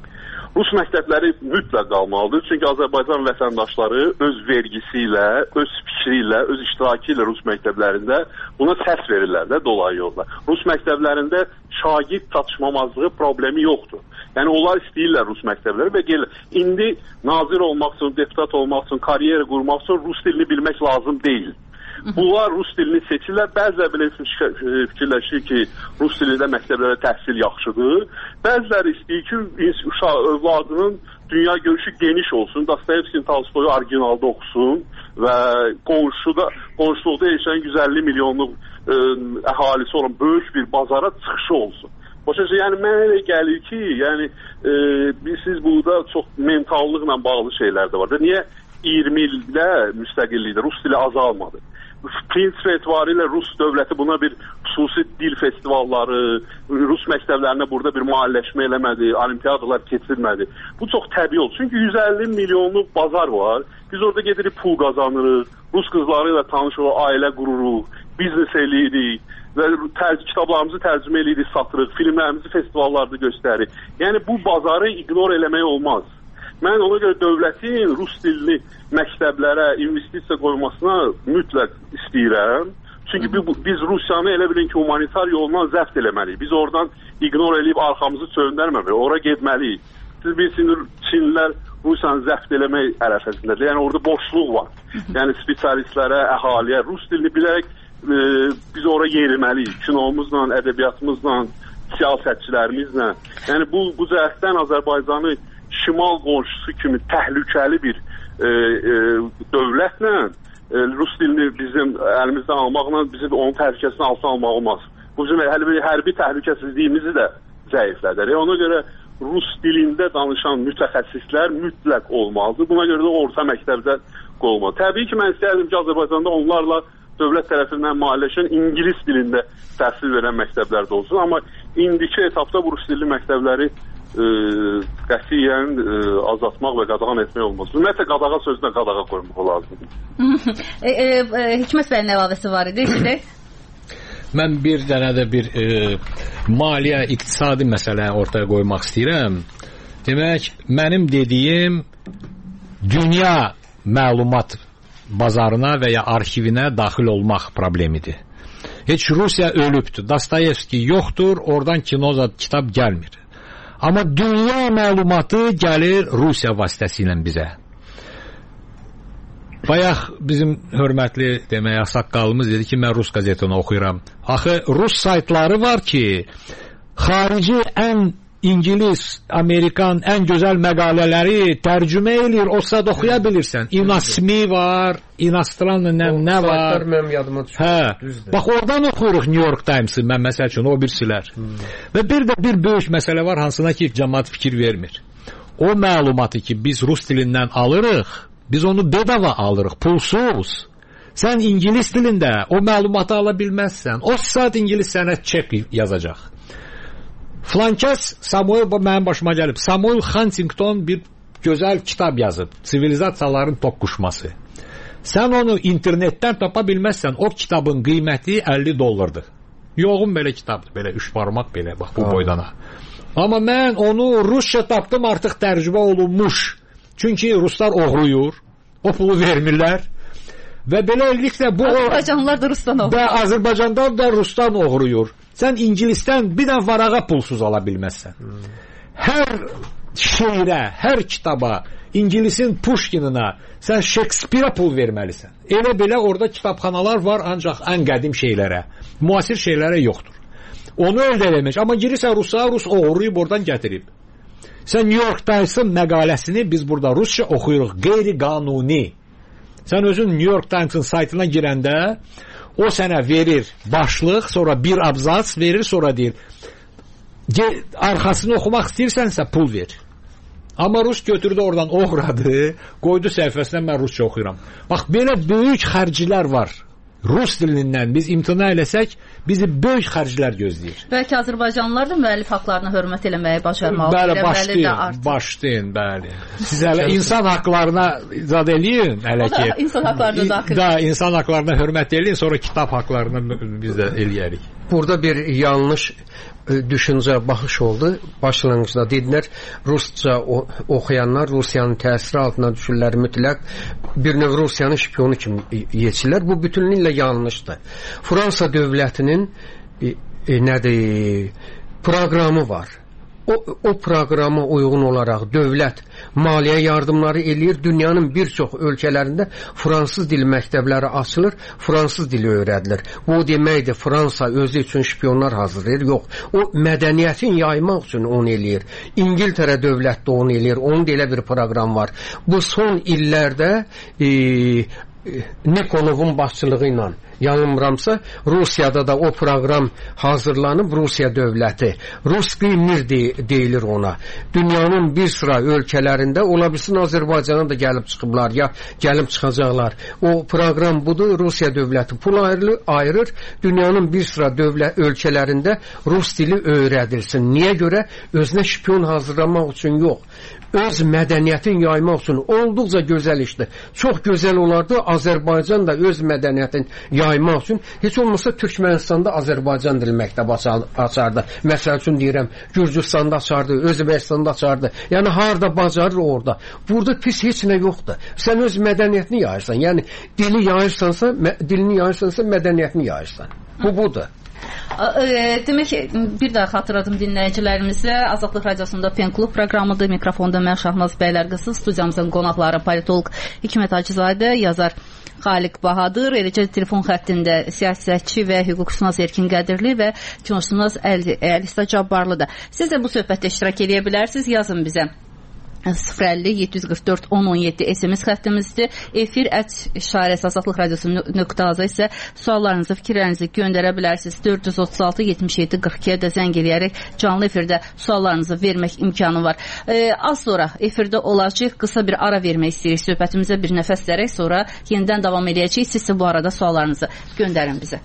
Rus məktəbləri mütləq qalmalıdır. Çünki Azərbaycan vətəndaşları öz vergisi ilə, öz fikri ilə, öz iştirakı ilə Rus məktəblərində buna səs verirlər də dolayı yolla. Rus məktəblərində şagird çatışmamazlığı problemi yoxdur. Yəni onlar istəyirlər Rus məktəbləri və gəlir. İndi nazir olmaq üçün, deputat olmaq üçün, karyera qurmaq üçün Rus dilini bilmək lazım deyil. Bunlar Rus dilini seçirlər. Bəziləri belə fikirləşir ki, Rus dilində məktəblərdə təhsil yaxşıdır. Bəziləri istəyir ki, uşaq övladının dünya görüşü geniş olsun. Dostoyevskinin Tolstoyu orijinalda oxusun və qonşuda, qonşuluqda yaşayan yüz əlli milyonluq ə, əhalisi olan böyük bir bazara çıxışı olsun. Başa düşün, yəni mənə elə gəlir ki, yəni e, siz burada çox mentallıqla bağlı şeylər də var. Niyə iyirmi ildə müstəqillikdə Rus dili azalmadı? Prinsip etibarıyla Rus dövləti buna bir xüsusi dil festivalları, Rus məktəblərinə burada bir mahalləşmə eləmədi, olimpiyadalar keçirmədi. Bu çox təbii oldu. Çünki yüz əlli milyonluq bazar var. Biz orada gedirik pul qazanırıq, Rus qızları ilə tanış olub, ailə qururuq, biznes eləyirik və tər kitablarımızı tərcümə eləyirik, satırıq, filmlərimizi festivallarda göstəririk. Yəni bu bazarı ignor eləmək olmaz. Mən ona görə dövlətin rus dilli məktəblərə investisiya qoymasına mütləq istəyirəm. Çünki biz Rusiyanı elə bilin ki, humanitar yolla zəft eləməliyik. Biz oradan ignor eləyib arxamızı çöndərməməliyik, ora getməliyik. Siz bilirsiniz, Çinlilər Rusiyanı zəft eləmək ərəfəsindədir. Yəni orada boşluq var. Yəni spesialistlərə, əhaliyə rus dilini bilərək e, biz ora yeriməliyik. Kinomuzla, ədəbiyyatımızla, siyasətçilərimizlə. Yəni bu, bu cəhətdən Azərbaycanı şimal qonşusu kimi təhlükəli bir e, e, dövlətlə e, rus dilini bizim əlimizdən almaqla bizim onun təhlükəsini altına almaq olmaz. Bu bizim hərbi, hərbi təhlükəsizliyimizi də zəiflədir. Ona görə rus dilində danışan mütəxəssislər mütləq olmalıdır. Buna görə də orta məktəbdə qoyulmalı. Təbii ki, mən istəyərdim ki, Azərbaycanda onlarla dövlət tərəfindən maliyyələşən ingilis dilində təhsil verən məktəblər də olsun. Amma indiki etapda bu rus dilli məktəbləri E, qətiyyən e, azaltmaq və qadağan etmək olmaz. Ümumiyyətlə qadağa sözünə qadağa qoymaq lazımdır. e, e, e, Hikmət bəyin əlavəsi var idi. Mən bir dənə də bir e, maliyyə, iqtisadi məsələ ortaya qoymaq istəyirəm. Demək, mənim dediyim dünya məlumat bazarına və ya arxivinə daxil olmaq problemidir. Heç Rusiya ölübdür. Dostoyevski yoxdur, oradan kino kitab gəlmir. Amma dünya məlumatı gəlir Rusiya vasitəsilə bizə. Bayaq bizim hörmətli demək, saqqalımız dedi ki, mən Rus qazetini oxuyuram. Axı, Rus saytları var ki, xarici ən İngilis, Amerikan ən gözəl məqalələri tərcümə eləyir, o saat oxuya bilirsən. İnasmi var, İnastranlı nə, nə var. Hə. Bax, oradan oxuyuruq New York Times-ı, mən məsəl üçün, o birsilər. Hmm. Və bir də bir böyük məsələ var, hansına ki, cəmaat fikir vermir. O məlumatı ki, biz rus dilindən alırıq, biz onu bedava alırıq, pulsuz. Sən İngilis dilində o məlumatı ala bilməzsən. O saat İngilis sənə çek yazacaq. Flankəs Samuel, mənim başıma gəlib, Samuel Huntington bir gözəl kitab yazıb, Sivilizasiyaların toqquşması. Sən onu internetdən tapa bilməzsən, o kitabın qiyməti əlli dollardır. Yoğun belə kitabdır, belə üç barmaq belə, bax bu boydana. Amma mən onu rusca tapdım, artıq tərcümə olunmuş. Çünki ruslar oğruyur, o pulu vermirlər. Və beləliklə bu... Azərbaycanlılar da rusdan oğruyur. Və Azərbaycandan da rusdan oğruyur. Sən İngilisdən bir dənə varağa pulsuz ala bilməzsən. Hmm. Hər şeirə, hər kitaba, İngilisin Pushkinina sən Shakespeare pul verməlisən. Elə belə orada kitabxanalar var, ancaq ən qədim şeylərə, müasir şeylərə yoxdur. Onu əldə eləmək. Amma girirsən Rusa, Rus oğruyub oradan gətirib. Sən New York Times-ın məqaləsini biz burada rusca oxuyuruq, qeyri-qanuni. Sən özün New York Times-ın saytına girəndə o sənə verir başlıq, sonra bir abzas verir, sonra deyir, arxasını oxumaq istəyirsənsə pul ver. Amma Rus götürdü oradan oğradı, qoydu səhifəsinə, mən Rusça oxuyuram. Bax, belə böyük xərclər var. Rus dilindən biz imtina eləsək, bizi böyük xərclər gözləyir. Bəlkə Azərbaycanlılar da müəllif haqlarına hörmət eləməyi bacarmalı. Bəli, başlayın, başlayın, bəli. Siz hələ insan haqlarına zad eləyin, hələ ki. İnsan haqlarına daxil. Da, insan haqlarına hörmət eləyin, sonra kitab haqlarına biz də eləyərik. Burada bir yanlış düşüncə, baxış oldu. Başlanğıcda dedilər, rusca oxuyanlar Rusiyanın təsiri altına düşürlər, mütləq bir növ Rusiyanın şpionu kimi yetişirlər. Bu bütünlüklə yanlışdır. Fransa dövlətinin e, e, nədir, proqramı var. O, o proqrama uyğun olaraq dövlət maliyyə yardımları eləyir. Dünyanın bir çox ölkələrində fransız dili məktəbləri açılır, fransız dili öyrədilir. Bu deməkdir, Fransa özü üçün şpionlar hazırlayır. Yox, o mədəniyyətin yaymaq üçün onu eləyir. İngiltərə dövlət də onu eləyir. Onun da elə bir proqram var. Bu son illərdə e, Nikolovun başçılığı ilə yanılmıramsa, Rusiyada da o proqram hazırlanıb. Rusiya dövləti, Ruski Mir deyilir ona. Dünyanın bir sıra ölkələrində, ola bilsin Azərbaycana da gəlib çıxıblar, ya gəlib çıxacaqlar. O proqram budur, Rusiya dövləti pul ayrılır, ayırır, dünyanın bir sıra dövlət ölkələrində Rus dili öyrədilsin. Niyə görə? Özünə şpion hazırlamaq üçün yox, öz mədəniyyətin yaymaq üçün. Olduqca gözəl işdir. Çox gözəl olardı, Azərbaycan da öz mədəniyyətin yaymaq üçün, heç olmasa Türkmənistanda Azərbaycan dili məktəbi açardı. Məsəl üçün deyirəm, Gürcüstanda açardı, Özbəkistanda açardı. Yəni harda bacarır orada. Burada pis heç nə yoxdur. Sən öz mədəniyyətini yayırsan. Yəni dili yayırsansa, dilini yayırsansa mədəniyyətini yayırsan. Bu budur. Demək ki, bir daha xatırladım dinləyicilərimizə. Azadlıq Radiosunda Pen Klub proqramıdır. Mikrofonda mən Şahnaz Bəylərqızı, studiyamızın qonaqları politolog Hikmət Hacızadə, yazar Xaliq Bahadır, eləcə telefon xəttində siyasətçi və hüquqşünas Erkin Qədirli və kinoşünas Əlisa Cabbarlı da. Siz də bu söhbətdə iştirak edə bilərsiniz, yazın bizə. sıfır əlli yeddi yüz qırx dörd on on yeddi S M S xəttimizdir. Efir ət işarəsi Azadlıq Radiosu nöqtə az isə suallarınızı, fikirlərinizi göndərə bilərsiniz. dörd yüz otuz altı yetmiş yeddi qırx ikiyə də zəng eləyərək canlı efirdə suallarınızı vermək imkanı var. Ee, az sonra efirdə olacaq, qısa bir ara vermək istəyirik söhbətimizə, bir nəfəs verək, sonra yenidən davam edəcəyik. Siz bu arada suallarınızı göndərin bizə.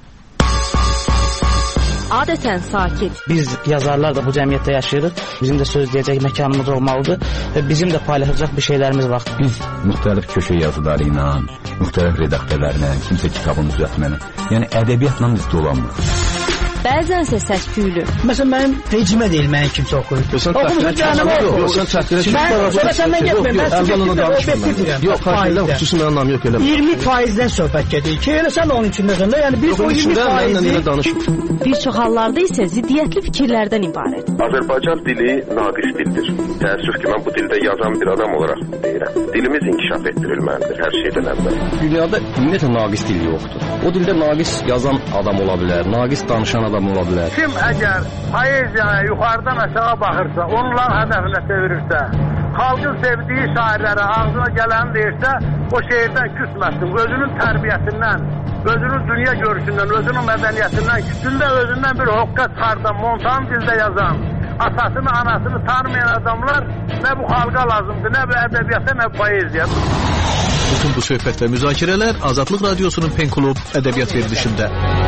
Adətən sakit. Biz yazarlar da bu cəmiyyətdə yaşayırıq. Bizim də söz deyəcək məkanımız olmalıdır və bizim də paylaşacaq bir şeylərimiz var. Biz müxtəlif köşə yazıları ilə, müxtəlif redaktörlərlə, kimsə kitabın düzəltməni, yəni ədəbiyyatla biz dolanmırıq. Bəzənsə səs-küylü. Məsələn, mənim vecimə deyil, mənim kimsə oxuyur. Oxumusun canım oxuyur. Yox, sən çəkdirə çıxmır. Sonra səndən getmir. Mən əvvəlini danışmıram. Yox, xaricdən xüsusi mənim anlam yox elə. iyirmi faizdən söhbət gedir ki, elə sən onun içindəsən də, yəni biz o iyirmi faizi... Bir çox hallarda isə ziddiyyətli fikirlərdən ibarət. Azərbaycan dili naqis dildir. Təəssüf ki, mən bu dildə yazan bir adam olaraq deyirəm. Dilimiz inkişaf etdirilməlidir hər şeydən əvvəl. Dünyada ümumiyyətlə naqis dil yoxdur. O dildə naqis yazan adam ola bilər, naqis danışan adam adam ola bilər. Kim əgər poeziyaya yuxarıdan aşağı baxırsa, onlar hədəfinə çevirirsə, xalqın sevdiyi şairlərə ağzına gələni deyirsə, o şeirdən küsməsin. Özünün tərbiyəsindən, özünün dünya görüşündən, özünün mədəniyyətindən, küçündə özündən bir hoqqa çıxardan, montan dildə yazan, atasını, anasını tanımayan adamlar nə bu xalqa lazımdır, nə bu ədəbiyyata, nə bu poeziya. Bütün bu söhbət və müzakirələr Azadlıq Radiosunun Pen Klub ədəbiyyat verilişində.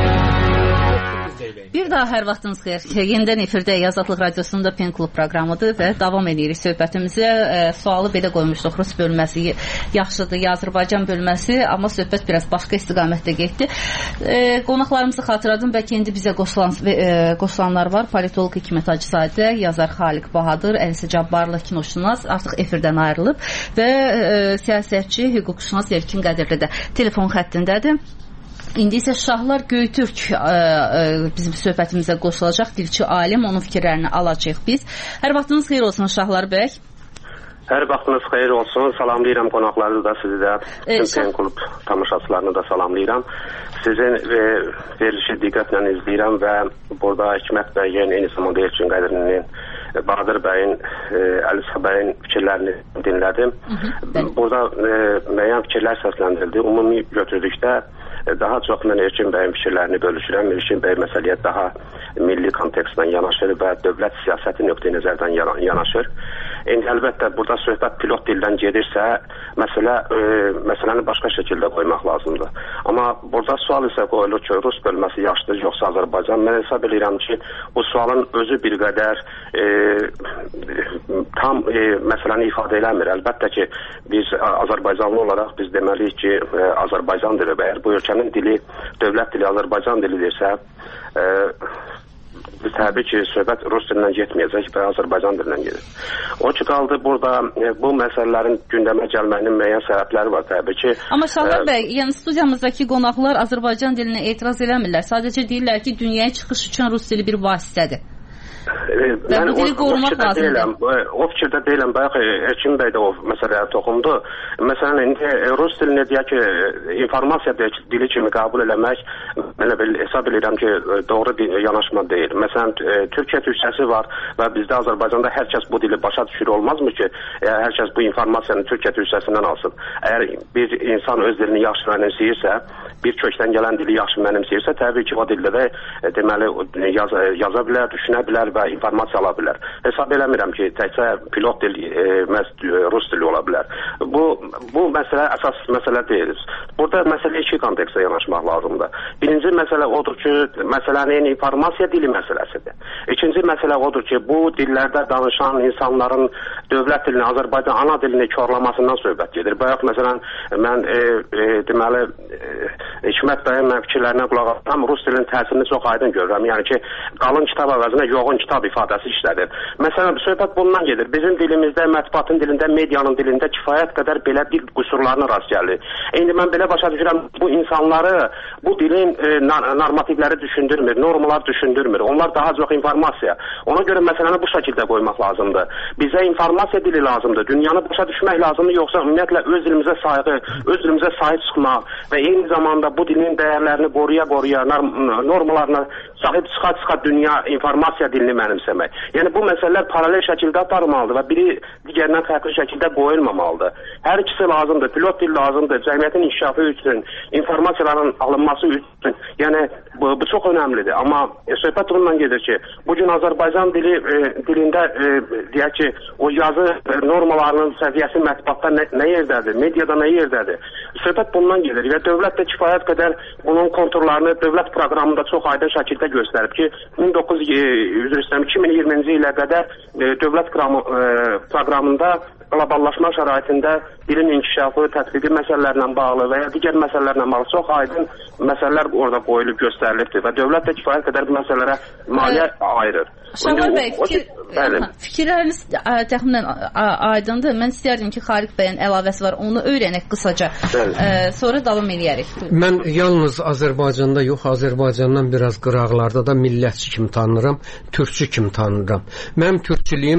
Bir daha hər vaxtınız xeyir. Yenidən efirdəyik. Azadlıq Radiosunda Pen Klub proqramıdır və davam edirik söhbətimizə. E, sualı belə qoymuşduq. Rus bölməsi yaxşıdır, ya Azərbaycan bölməsi, amma söhbət biraz başqa istiqamətdə getdi. E, qonaqlarımızı xatırladım. Bəlkə indi bizə qoşulan, e, qoşulanlar var. Politolog Hikmət Hacızadə, yazar Xaliq Bahadır, Əlisə Cabbarlı kinoşünas artıq efirdən ayrılıb və e, siyasətçi, hüquqşünas Elkin Qədirli də telefon xəttindədir. İndi isə Şahlar Göytürk ə, ə, bizim söhbətimizə qoşulacaq, dilçi alim, onun fikirlərini alacağıq biz. Hər vaxtınız xeyir olsun Şahlar bəy. Hər vaxtınız xeyir olsun. Salamlayıram qonaqları da, sizi də, bütün Pen Klub tamaşaçılarını da salamlayıram. Sizin e, verilişi diqqətlə izləyirəm və burada Hikmət bəyin, eyni zamanda Elkin Qədirlinin, Bahadır bəyin, e, Əlisə bəyin fikirlərini dinlədim. Hı -hı, burada e, müəyyən fikirlər səsləndirildi. Ümumi götürdükdə daha çox mən Elkin bəyin fikirlərini bölüşürəm. Elkin bəy məsələyə daha milli kontekstdən yanaşır və dövlət siyasəti nöqteyi nəzərdən yanaşır. İndi əlbəttə burada söhbət pilot dildən gedirsə, məsələ e, məsələni başqa şəkildə qoymaq lazımdır. Amma burada sual isə qoyulur ki, Rus bölməsi yaşlıdır, yoxsa Azərbaycan. Mən hesab edirəm ki, bu sualın özü bir qədər e, tam e, məsələni ifadə eləmir. Əlbəttə ki, biz Azərbaycanlı olaraq biz deməliyik ki, e, Azərbaycan dili və əgər bu ölkənin dili, dövlət dili Azərbaycan dilidirsə, e, təbii ki, söhbət Rus dilindən getməyəcək və Azərbaycan dilindən gedir. O ki, qaldı burada e, bu məsələlərin gündəmə gəlməyinin müəyyən səbəbləri var təbii ki. Amma Şahlar e, bəy, yəni studiyamızdakı qonaqlar Azərbaycan dilinə etiraz eləmirlər. Sadəcə deyirlər ki, dünyaya çıxış üçün Rus dili bir vasitədir. Və bu dili qorumaq lazımdır. O fikirdə deyiləm, bayaq Elkin bəy də o məsələyə toxundu. Məsələn, indi Rus dilini deyək ki, informasiya dili kimi qəbul eləmək, mən hesab edirəm ki, doğru yanaşma deyil. Məsələn, Türkiyə türkçəsi var və bizdə Azərbaycanda hər kəs bu dili başa düşür, olmazmı ki, hər kəs bu informasiyanı Türkiyə türkçəsindən alsın. Əgər bir insan öz dilini yaxşı mənimsəyirsə, bir kökdən gələn dili yaxşı mənimsəyirsə, təbii ki, o dildə də deməli yaza, yaza bilər, düşünə bilər və informasiya ala bilər. Hesab eləmirəm ki, təkcə pilot dil e, məhz Rus dili ola bilər. Bu, bu məsələ əsas məsələ deyil. Burada məsələ iki kontekstə yanaşmaq lazımdır. Birinci məsələ odur ki, məsələnin informasiya dili məsələsidir. İkinci məsələ odur ki, bu dillərdə danışan insanların dövlət dilini, Azərbaycan ana dilini korlamasından söhbət gedir. Bayaq məsələn, mən e, e, deməli e, Hikmət bəyin mən fikirlərinə qulaq asam, Rus dilinin təsirini çox aydın görürəm. Yəni ki, qalın kitab əvəzinə yoğun kitab ifadəsi işlədir. Məsələn, söhbət bundan gedir. Bizim dilimizdə, mətbuatın dilində, medianın dilində kifayət qədər belə dil qüsurlarına rast gəlir. İndi mən belə başa düşürəm, bu insanları, bu dilin e, normativləri düşündürmür, normalar düşündürmür. Onlar daha çox informasiya. Ona görə məsələni bu şəkildə qoymaq lazımdır. Bizə informasiya dili lazımdır. Dünyanı başa düşmək lazımdır, yoxsa ümumiyyətlə öz dilimizə sayğı, öz dilimizə sahib çıxmaq və eyni zamanda bu dilin dəyərlərini qoruya-qoruya, normalarına sahib çıxa-çıxa dünya informasiya dilini mənimsəmək. Yəni bu məsələlər paralel şəkildə aparılmalıdır və biri digərindən fərqli şəkildə qoyulmamalıdır. Hər ikisi lazımdır. Pilot dil lazımdır. Cəmiyyətin inkişafı üçün, informasiyaların alınması üçün. Yəni bu, bu çox önəmlidir. Amma e, söhbət ondan gedir ki, bugün Azərbaycan dili e, dilində e, deyək ki, o yazı e, normalarının səviyyəsi mətbuatda nə, nə yerdədir, mediada nə yerdədir. Söhbət bundan gedir və dövlət də kifayət qədər bunun konturlarını dövlət proqramında çox aydın şəkildə göstərib ki, min doqquz yüz iki min iyirminci ilə qədər e, dövlət proqramı, e, proqramında qloballaşma şəraitində dilin inkişafı, tətbiqi məsələlərlə bağlı və ya digər məsələlərlə bağlı çox aydın məsələlər orada qoyulub göstərilibdir və dövlət də kifayət qədər bu məsələlərə maliyyə ayırır. Şahlar bəy, fikir, fikirləriniz təxminən aydındır. Mən istərdim ki, Xaliq bəyin əlavəsi var, onu öyrənək qısaca. Ə, sonra davam edərik. Mən yalnız Azərbaycanda yox, Azərbaycandan biraz qıraqlarda da millətçi kimi tanınıram, türkçü kimi tanınıram. Mənim türkçülüyüm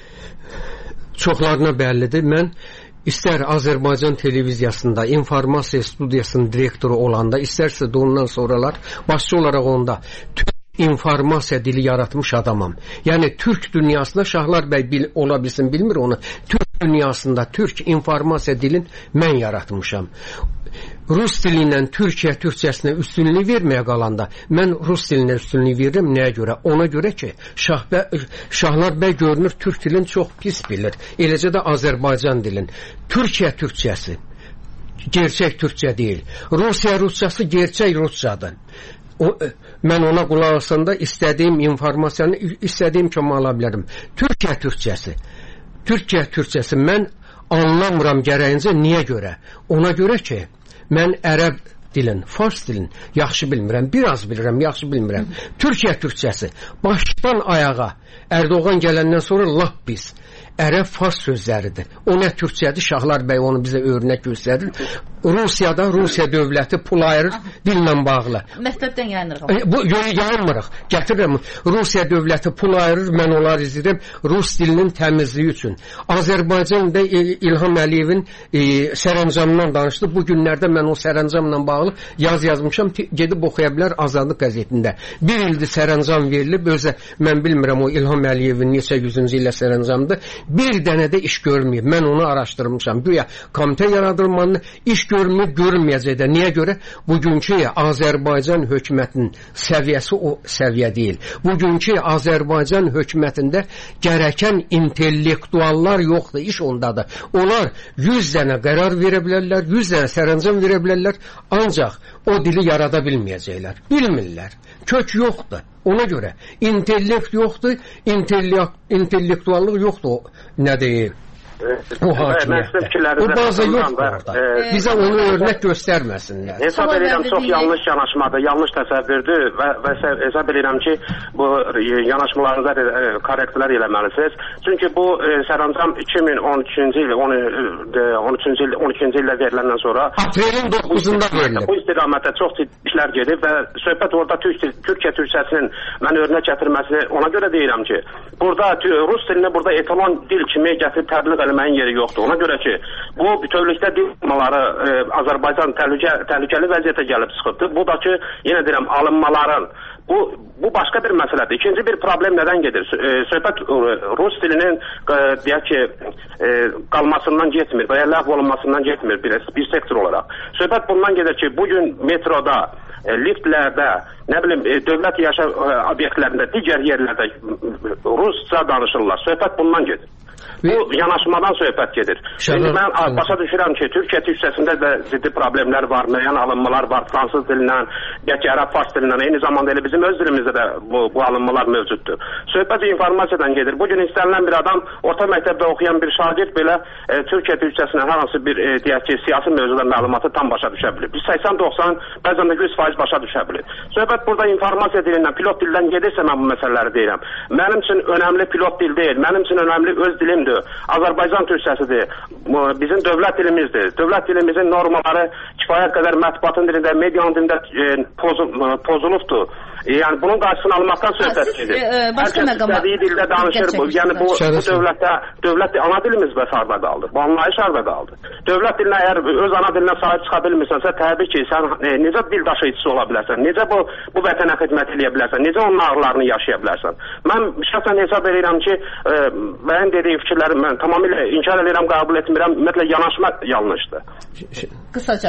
çoxlarına bəllidir. Mən İstər Azərbaycan televiziyasında, informasiya studiyasının direktoru olanda, istərsə də ondan sonralar başçı olaraq onda informasiya dili yaratmış adamam. Yəni Türk dünyasında Şahlar bəy bil, ola bilsin bilmir onu. Türk dünyasında Türk informasiya dilin mən yaratmışam. Rus dili ilə Türkiyə türkçəsinə üstünlük verməyə qalanda mən Rus dilinə üstünlük verirəm. Nəyə görə? Ona görə ki, Şah bəy, Şahlar bəy görünür Türk dilini çox pis bilir. Eləcə də Azərbaycan dilin. Türkiyə türkçəsi gerçək türkçə deyil. Rusiya rusçası gerçək rusçadır. O, mən ona qulaq asanda istədiyim informasiyanı istədiyim kimi ala bilərəm. Türkiyə türkçəsi. Türkiyə türkçəsi mən anlamıram gərəyincə. Niyə görə? Ona görə ki, mən ərəb dilin, fars dilin yaxşı bilmirəm, biraz bilirəm, yaxşı bilmirəm. Türkiyə türkçəsi başdan ayağa Erdoğan gələndən sonra lap pis. Ərəb fars sözləridir. O nə türkçədir? Şahlar bəy onu bizə örnək göstərir. Rusiyada Rusiya dövləti pul ayırır dillə bağlı. Məktəbdən yayınırıq. E, bu yayınmırıq. Gətirirəm. Rusiya dövləti pul ayırır, mən onları izləyirəm Rus dilinin təmizliyi üçün. Azərbaycanda e, İlham Əliyevin e, sərəncamından danışdı. Bu günlərdə mən o sərəncamla bağlı yaz yazmışam. Gedib oxuya bilər Azadlıq qəzetində. Bir ildir sərəncam verilib. Özə mən bilmirəm o İlham Əliyevin neçə yüzüncü illə sərəncamdır. Bir dənə də iş görməyib. Mən onu araşdırmışam. Güya komitə yaradılmanı iş görməyib, görməyəcək də. Niyə görə? Bugünkü Azərbaycan hökumətinin səviyyəsi o səviyyə deyil. Bugünkü Azərbaycan hökumətində gərəkən intellektuallar yoxdur. İş ondadır. Onlar yüz dənə qərar verə bilərlər, yüz dənə sərəncam verə bilərlər. Ancaq o dili yarada bilməyəcəklər. Bilmirlər. Kök yoxdur. Ona görə intellekt yoxdur, intellektuallıq yoxdur. Nə deyir? O hakimiyyətdə. O baza yoxdur orada. Bizə onu örnək göstərməsinlər. Hesab edirəm, çox yanlış yanaşmadır, yanlış təsəvvürdür və, və hesab edirəm ki, bu yanaşmalarınızda korrektlər eləməlisiniz. Çünki bu sərəncam iki min on üçüncü il, on üçüncü il, on ikinci ildə veriləndən sonra aprelin doqquzunda verilib. Bu istiqamətdə çox ciddi işlər gedib və söhbət orada Türkiyə türkçəsinin mən örnək gətirməsini ona görə deyirəm ki, burada Rus dilini burada etalon dil kimi gətirib təbliğ eləməyin yeri yoxdur. Ona görə ki, bu bütövlükdə dil alınmaları e, Azərbaycan təhlükə, təhlükəli vəziyyətə gəlib çıxıbdır. Bu da ki, yenə deyirəm, alınmaların bu, bu başqa bir məsələdir. İkinci bir problem nədən gedir? E, söhbət e, Rus dilinin e, deyək ki, e, qalmasından getmir və ya ləğv olunmasından getmir bir, bir sektor olaraq. Söhbət bundan gedir ki, bugün metroda, e, liftlərdə, nə bilim, e, dövlət yaşam e, obyektlərində, digər yerlərdə Rusca danışırlar. Söhbət bundan gedir. Bu yanaşmadan söhbət gedir. Şimdi mən başa düşürəm ki, Türkiyə türkçəsində də ciddi problemlər var, müəyyən alınmalar var, fransız dilindən, bəlkə ərəb fars dilindən, eyni zamanda elə bizim öz dilimizdə də bu, bu alınmalar mövcuddur. Söhbət informasiyadan gedir. Bugün istənilən bir adam, orta məktəbdə oxuyan bir şagird belə e, Türkiyə türkçəsindən hər hansı bir, e, deyək ki, siyasi mövzuda məlumatı tam başa düşə bilir. Biz səksən doxsan, bəzən də yüz faiz başa düşə bilir. Söhbət burada informasiya dilindən, pilot dildən gedirsə mən bu məsələləri deyirəm. Mənim üçün önəmli pilot dil deyil, mənim üçün önəmli öz dilimdir. Azərbaycan türkçəsidir. Bizim dövlət dilimizdir. Dövlət dilimizin normaları kifayət qədər mətbuatın dilində, medianın dilində e, pozul, pozulubdur. E, yəni bunun qarşısını almaqdan söhbət gedir. Başqa məqama dildə danışır. Bu, yəni bu, bu dövlətdə dövlət ana dilimiz bəs harda qaldı? Bu anlayış harda qaldı? Dövlət dilinə əgər öz ana dilinə sahib çıxa bilmirsənsə, təbii ki, sən e, necə dil daşıyıcısı ola bilərsən? Necə bu bu vətənə xidmət edə bilərsən? Necə onun ağrılarını yaşaya bilərsən? Mən şəxsən hesab edirəm ki, e, mənim dediyim fikirləri mən tamamilə inkar edirəm, qəbul etmirəm. Ümumiyyətlə yanaşma yanlışdır. Qısaca.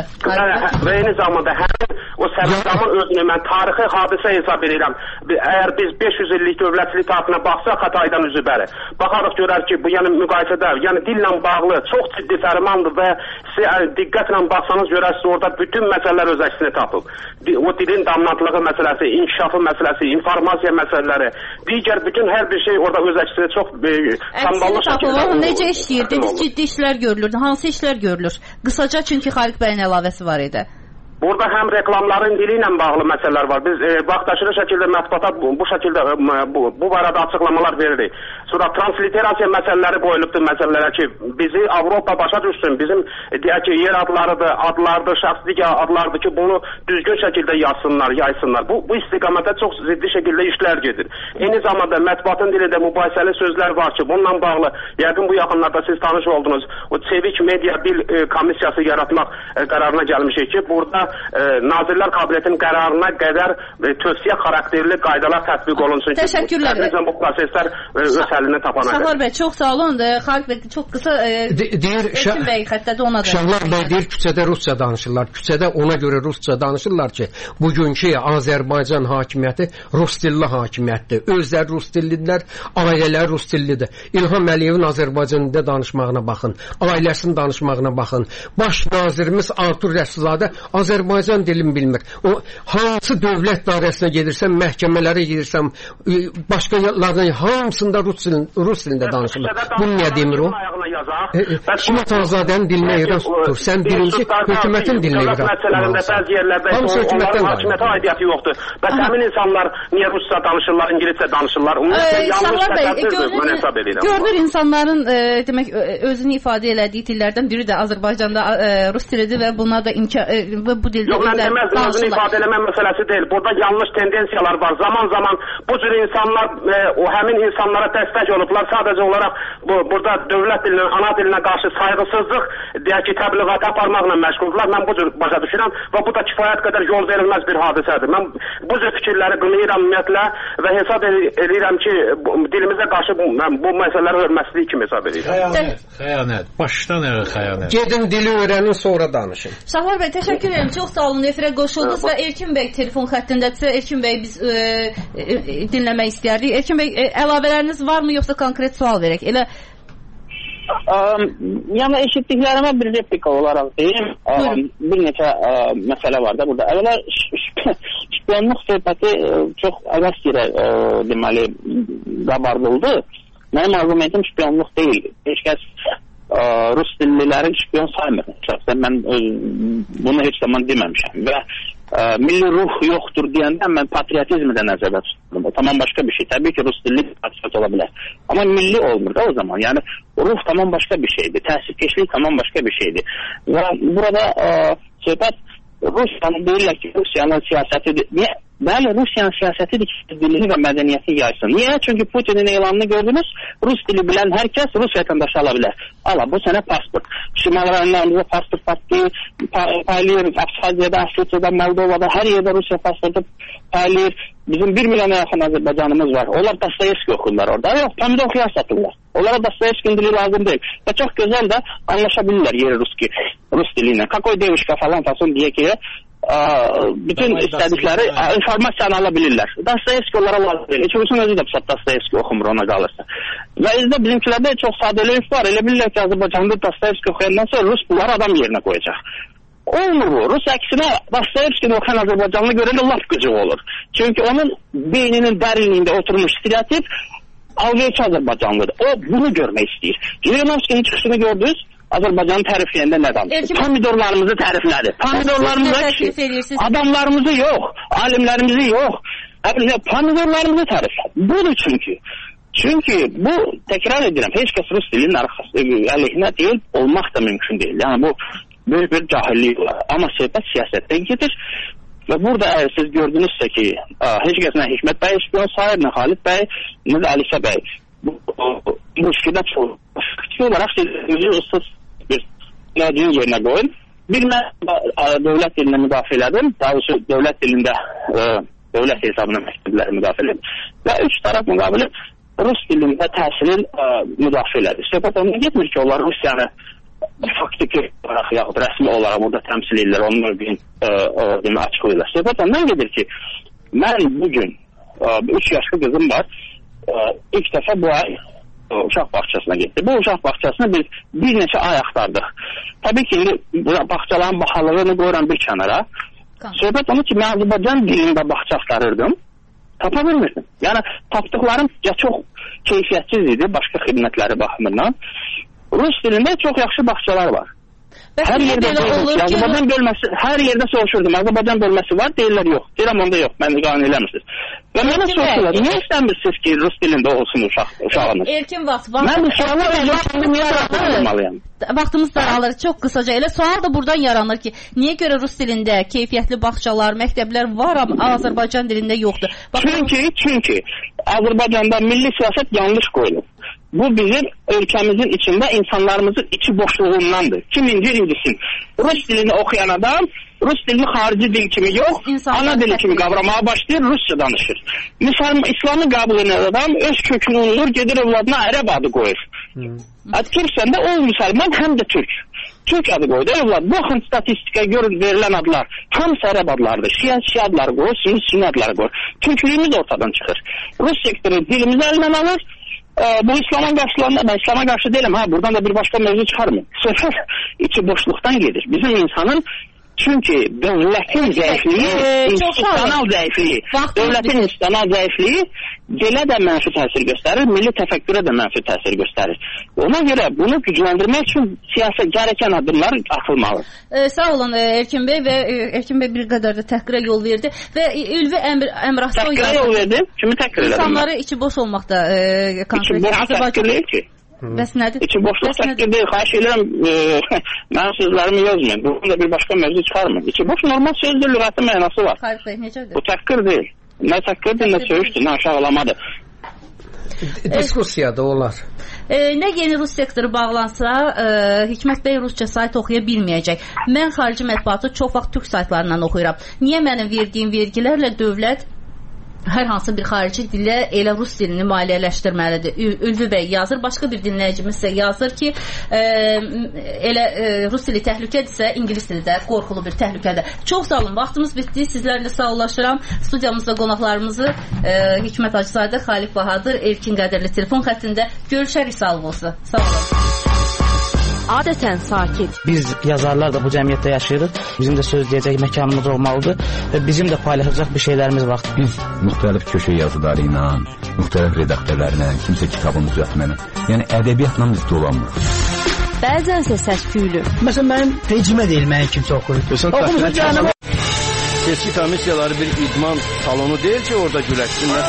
Və eyni zamanda həmin o sərəncamın özünü mən tarixi hadisə hesab edirəm. Əgər biz beş yüz illik dövlətçilik tarixinə baxsaq Xataydan üzü bəri, baxarıq görər ki, bu yəni müqayisədə, yəni dillə bağlı çox ciddi fərmandır və siz yəni, diqqətlə baxsanız görərsiniz orada bütün məsələlər öz əksini tapıb. O dilin damlatlığı məsələsi, inkişafı məsələsi, informasiya məsələləri, digər bütün hər bir şey orada öz əksini çox samballı şəkildə. Necə işləyir? Dediniz ciddi işlər görülür. Hansı işlər görülür? Qısaca çünki Xaliq bəyin əlavəsi var idi. Burada həm reklamların dili ilə bağlı məsələlər var. Biz e, vaxtaşırı şəkildə mətbuata bu, bu şəkildə e, bu, bu barədə açıqlamalar veririk. Sonra transliterasiya məsələləri qoyulubdur məsələlərə ki, bizi Avropa başa düşsün. Bizim e, deyək ki, yer adlarıdır, adlardır, şəxs digər adlardır ki, bunu düzgün şəkildə yazsınlar, yaysınlar. Bu, bu istiqamətdə çox ciddi şəkildə işlər gedir. Eyni zamanda mətbuatın dilində mübahisəli sözlər var ki, bununla bağlı yəqin bu yaxınlarda siz tanış oldunuz. O Çevik Media Bil e, Komissiyası yaratmaq e, qərarına gəlmişik ki, burada e, Nazirlər Kabinetinin qərarına qədər e, tövsiyə xarakterli qaydalar tətbiq olunsun. Təşəkkürlər. Ki, bu proseslər e, öz həllini tapana qədər. Şahlar bəy, çox sağ olun. Xalq bəy, çox qısa e, De, deyir, Elkin bəy xəttədə ona da. Şahlar bəy deyir, küçədə rusca danışırlar. Küçədə ona görə rusca danışırlar ki, bugünkü Azərbaycan hakimiyyəti rus dilli hakimiyyətdir. Özləri rus dillidirlər, ailələr rus dillidir. İlham Əliyevin Azərbaycan dilində danışmağına baxın, ailəsinin danışmağına baxın. Baş nazirimiz Artur Rəsulzadə Azərbaycan dilini bilmir. O hansı dövlət dairəsinə gedirsən, məhkəmələrə gedirsən, başqa yerlərdən hamısında rus dilində, rus dilində danışırlar. Bunu niyə demir o? Hikmət Azadənin dilinə İran tutur. Sən birinci hökumətin dilinə İran tutur. Hamısı hökumətin hakimiyyətə aidiyyəti yoxdur. Bəs həmin insanlar niyə rusca danışırlar, İngiliscə danışırlar? Şahlar bəy, görünür insanların e, demək özünü ifadə elədiyi dillərdən biri də Azərbaycanda e, rus dilidir və buna da imkan e, bu dildə yox, mən deməzdim, özünü ifadə eləmə məsələsi deyil. Burada yanlış tendensiyalar var. Zaman zaman bu cür insanlar e, o həmin insanlara dəstək olublar. Sadəcə olaraq bu burada dövlət dilinə, ana dilinə qarşı sayğısızlıq, deyək ki, təbliğat aparmaqla məşğuldurlar. Mən bu cür başa düşürəm və bu da kifayət qədər yol verilməz bir hadisədir. Mən bu cür fikirləri qınayıram ümumiyyətlə və hesab edirəm ki, dilimizə qarşı bu, bu məsələləri hörmətsizlik kimi hesab edirəm. Xəyanət, xəyanət, başdan ayağa xəyanət. Gedin dili öyrənin, sonra danışın. Şahlar bəy, təşəkkür edirəm. Çox sağ olun. Efirə qoşuldunuz və Elkin bəy telefon xəttindədirsə, Elkin bəy biz e, e, dinləmək istəyərdik. Elkin bəy, e, əlavələriniz varmı, yoxsa konkret sual verək? Elə yəni eşitdiklərimə bir replika olaraq deyim. Bir neçə məsələ var da burada. Əvvəla şpiyonluq söhbəti çox əvəz yerə deməli qabardıldı. Mənim argumentim şpiyonluq deyil. Heç kəs rus dilliləri şpiyon saymır. Şəxsən mən bunu heç zaman deməmişəm və milli ruh yoxdur deyəndə mən patriotizmi də nəzərdə tutuyorum. O tamam başqa bir şey. Təbii ki, rus dilli patriot ola bilər. Amma milli olmur da o zaman. Yəni ruh tamam başqa bir şeydir. Təsirkeşlik tamam başqa bir şeydir. Və burada söhbət Rusiyanın deyirlər ki, Rusiyanın siyasətidir. Niyə? Bəli, Rusiyanın siyasətidir ki, dilini və mədəniyyəti yaysın. Niyə? Çünki Putinin elanını gördünüz, Rus dili bilən hər kəs Rus vətəndaşı ala bilər. Ala, bu sənə pasport. Şimal rayonlarımızda pasport partlayır, paylayır, Abxaziyada, Asiyada, Moldovada, hər yerdə Rusiya pasportu paylayır. Bizim bir milyona yaxın Azərbaycanımız var. Onlar Dostoyevski oxurlar orada. Yox, pomidor xiyar satırlar. Onlara Dostoyevski'nin dili lazım deyil. Və çox gözəl də anlaşabilirlər yeri Ruski, Rus diliyle. Kakoy devişka falan fason diye ki bütün istədikləri informasiyanı alabilirlər. Dostoyevski onlara lazım deyil. Heç Rusun özü də Dostoyevski oxumur ona qalırsa. Və izdə bizimkilərdə çox sadəliyik var. Elə bilirlər ki, Azərbaycanda Dostoyevski oxuyandan sonra Rus bunları adam yerinə qoyacaq. Olmur bu. Rus əksinə Dostoyevski'ni oxuyan Azərbaycanlı görəndə laf qıcıq olur. Çünki onun beyninin dərinliyində oturmuş stereotip algıçı Azərbaycanlıdır. O bunu görmək istəyir. Zhirinovski'nin çıxışını gördünüz. Azərbaycanı tərifləyəndə nə danışır? Pomidorlarımızı təriflədi. Pomidorlarımızı adamlarımızı yox, alimlərimizi yox. Pomidorlarımızı təriflədi. Budur çünki. Çünki bu, təkrar edirəm, heç kəs Rus dilinin əleyhinə deyil, olmaq da mümkün deyil. Yəni bu böyük bir cahillik var. Amma söhbət siyasətdən gedir. Və burada əgər siz gördünüzsə ki, heç kəs nə Hikmət bəy şpiyon sayır, nə Xalid bəy, nə də Əlisə bəy. Bu müşkidə çox fikir olaraq siz özü ıssız bir nəciyin yerinə qoyun. Bir mən dövlət dilində müdafiə elədim, daha doğrusu dövlət dilində dövlət hesabına məktəbləri müdafiə elədim. Və üç tərəf müqabili Rus dilində təhsilin müdafiə elədi. Söhbət ondan getmir ki, onlar Rusiyanı faktiki olaraq yaxud rəsmi olaraq burada təmsil edirlər, onun mövqeyin açıqlayırlar. Söhbət ondan gedir ki, mən bugün üç yaşlı qızım var, ilk dəfə bu ay uşaq bağçasına getdi. Bu uşaq bağçasına biz bir neçə ay axtardıq. Təbii ki, bağçaların bahalığını qoyuram bir kənara. Söhbət onu ki, mən Azərbaycan dilində bağça axtarırdım, tapa bilmirdim. Yəni, tapdıqlarım ya çox keyfiyyətsiz idi, başqa xidmətləri baxımından. Rus dilində çox yaxşı bağçalar var. Hər yerdə Azərbaycan bölməsi, hər yerdə soruşurdum. Azərbaycan bölməsi var, deyirlər yox. Deyirəm onda yox, məni qane eləmirsiniz. Və mənə soruşurlar, niyə istəmirsiniz ki, Rus dilində olsun uşağınız? Erkin vaxt, mən bu sualı özüm niyə daralmalıyam? Vaxtımız daralır, çox qısaca. Elə sual da buradan yaranır ki, niyə görə Rus dilində keyfiyyətli bağçalar, məktəblər var, amma Azərbaycan dilində yoxdur? Çünki, çünki Azərbaycanda milli siyasət yanlış qoyulub. Bu bizim ölkəmizin içində insanlarımızın içi boşluğundandır. Kim incir incisin. Rus dilini okuyan adam Rus dilini xarici dil kimi yox, ana dili kimi qavramaya başlayır, Rusça danışır. Müsəlman, İslamı qəbul edən adam öz kökünü unurur, gedir evladına ərəb adı qoyur. Hmm. Türksən də o müsəlman həm də türk. Türk adı qoydu evlad. Baxın statistikaya görün verilən adlar. Hamısı ərəb adlardır. Şiə, şiə adları qoyur, sünni, sünni adları qoyur. Türklüyümüz ortadan çıxır. Rus sektoru dilimizi əlindən alır. Ee, bu İslam'a qarşılarında, ben İslam'a qarşı değilim. Ha, buradan da bir başka mevzu çıkarmıyor. Söhbət içi boşluqdan gelir. Bizim insanın çünkü dövlətin zəifliyi, e, institusional zəifliyi, dövlətin institusional zəifliyi dilə də mənfi təsir göstərir, milli təfəkkürə də mənfi təsir göstərir. Ona görə bunu gücləndirmək üçün siyasət gərəkən adımlar atılmalı. E, sağ olun Erkin Bey və e, Erkin Bey bir qədər də təhqirə yol verdi və Ülvi Əmr Əmrahsoy təhqirə yol verdi. Kimi təhqir elədim? İnsanları içi boş olmaqda e, konflikt. İçi boş təhqir deyil ki. Bəs nədir? İçi boşluq təhqir deyil. Xahiş edirəm, e, mənim sözlərimi yazmayın. Bunun da bir başqa mövzu çıxarmır. İçi boş normal sözdür, lüğəti mənası var. Xahiş Bey, necədir? Bu təhqir deyil. Nə təhqirdir, nə söyüşdür, nə aşağılamadır. Diskusiyada olar. E, nə yeni Rus sektoru bağlansa, e, Hikmət Bey Rusça sayt oxuya bilməyəcək. Mən xarici mətbuatı çox vaxt türk saytlarından oxuyuram. Niyə mənim verdiyim vergilərlə dövlət hər hansı bir xarici dillə elə rus dilini maliyyələşdirməlidir? Ülvi Bəy yazır, başqa bir dinləyicimiz isə yazır ki, e, elə e, rus dili təhlükədirsə, ingilis dili də qorxulu bir təhlükədir. Çox sağ olun, vaxtımız bitdi. Sizlərlə sağollaşıram. Studiyamızda qonaqlarımızı e, Hikmət Hacızadə, Xaliq Bahadır, Elkin Qədirli telefon xəttində görüşərik. Sağ olun. Sağ olun. Adətən sakit. Biz yazarlar da bu cəmiyyətdə yaşayırıq. Bizim də söz deyəcək məkanımız olmalıdır və bizim də paylaşacaq bir şeylərimiz var. Biz müxtəlif köşə yazıları ilə, müxtəlif redaktörlərlə, kimsə kitabını düzəltməni, yəni ədəbiyyatla biz dolanmırıq. Bəzənsə səs-küylü. Məsələn, mənim vecimə deyil, mənim kimsə oxuyur. Seçki komissiyaları bir idman salonu deyil ki, orada güləşsinlər.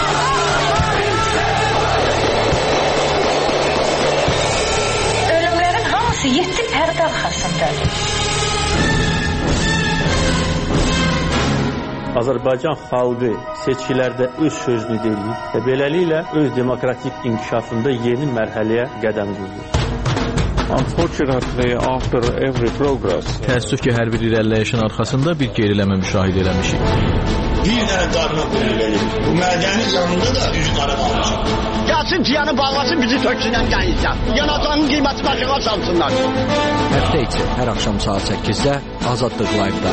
yeddi pərdə arxasındadır. Azərbaycan xalqı seçkilərdə öz sözünü deyir və beləliklə öz demokratik inkişafında yeni mərhələyə qədəm qoyur. Unfortunately, after every progress, təəssüf ki, hər bir irəliləyişin arxasında bir geriləmə müşahidə eləmişik. Bir dənə qarına qoyulur. Bu mədəni canında da üç qara qalmışıq. Gəlsin ciyanı bağlasın, bizi töksünən gəlirsən. Yanacağının qiyməti başına salsınlar. Həftə içi hər axşam saat səkkizdə Azadlıq Live-da.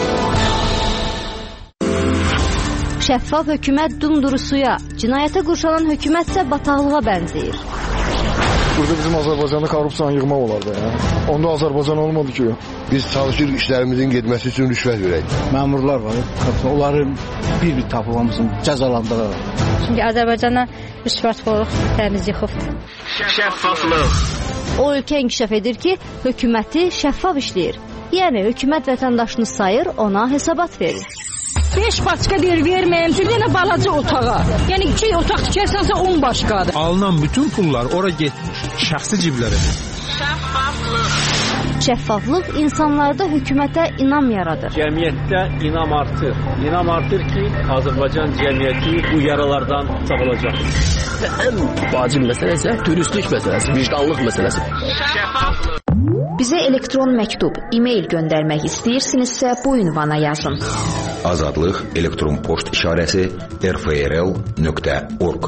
Şəffaf hökumət dumduru suya, cinayətə qurşanan hökumətsə bataqlığa bənzəyir. Burada bizim Azərbaycanda korrupsiyanı yığmaq olardı. Ya. Onda Azərbaycan olmadı ki. Biz çalışırıq işlərimizin getməsi üçün rüşvət verək. Məmurlar var, onların bir-bir tapılmasını cəzalandırır. Çünki Azərbaycana rüşvətxorluq təmiz yıxıbdır. Şəffaflıq. O ölkə inkişaf edir ki, hökuməti şəffaf işləyir. Yəni hökumət vətəndaşını sayır, ona hesabat verir. beş başqa deyir verməyəm, bir dənə balaca otağa. Yəni iki otaq tikərsənsə on başqadır. Alınan bütün pullar ora getmiş, şəxsi ciblərə. Şəffaflıq. Şəffaflıq insanlarda hökumətə inam yaradır. Cəmiyyətdə inam artır. İnam artır ki, Azərbaycan cəmiyyəti bu yaralardan sağolacaq. Və ən vacib məsələ isə dürüstlük məsələsi, vicdanlıq məsələsi. Şəffaflıq. Bizə elektron məktub, e-mail göndərmək istəyirsinizsə bu ünvana yazın. Azadlıq elektron poçt işarəsi r f r l nöqtə org.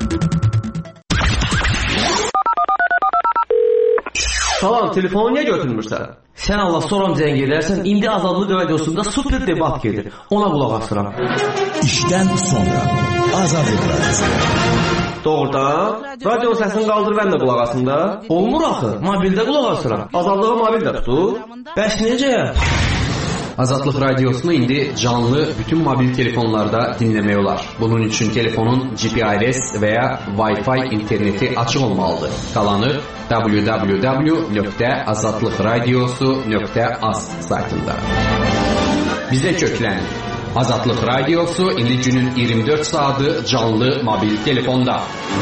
Salam, telefonu niyə götürmürsən? Sən Allah soram zəng edərsən, indi Azadlıq radiosunda super debat gedir. Ona qulaq asıram. İşdən sonra Azadlıq radiosu. Doğrudan, radio səsini qaldır, mən də qulaq asım da. Olmur axı, mobildə qulaq asıram. Azadlığı mobildə tutur. Bəs necə? Azadlıq radiosunu indi canlı bütün mobil telefonlarda dinləmək olar. Bunun üçün telefonun G P R S və ya Wi-Fi interneti açıq olmalıdır. Qalanı w w w nöqtə azadlıqradiosu nöqtə az saytında. Bizə köklənin. Azadlıq radiosu indi günün iyirmi dörd saatı canlı mobil telefonda.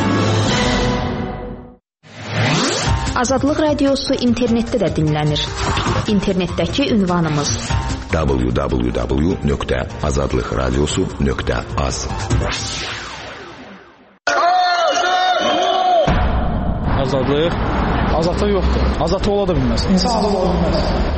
Azadlıq radiosu internetdə də dinlənir. İnternetdəki ünvanımız w w w nöqtə azadlıqradiosu nöqtə az. azadlıq? Azadlıq yoxdur. Azadlıq ola da bilməz. İnsan azad ola bilməz.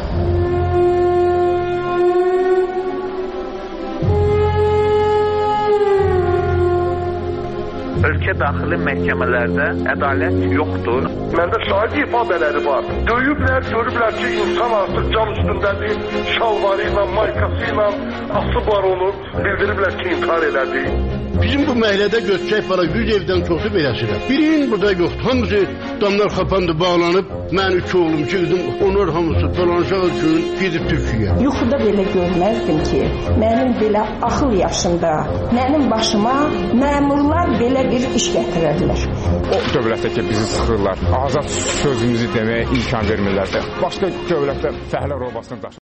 Ölkə daxili məhkəmələrdə ədalət yoxdur. Məndə şahid ifadələri var. Döyüblər, görüblər ki, insan artıq cam üstündədir, şalvarı ilə, maykası ilə asıblar onu, bildiriblər ki, intihar elədi. Bizim bu məhəllədə götürək var, yüz evdən çoxu beləsidir. Birinin burada yoxdur. Hamısı damlar xapandı, bağlanıb. Mən üç oğlum, iki qızım, onlar hamısı dolanacaq üçün gedib Türkiyə. Yuxuda belə görməzdim ki, mənim belə axıl yaşında, mənim başıma məmurlar belə bir iş gətirərlər. O dövlətdə ki, bizi sıxırlar, azad sözümüzü deməyə imkan vermirlər. Başqa dövlətdə fəhlə robasını daşır.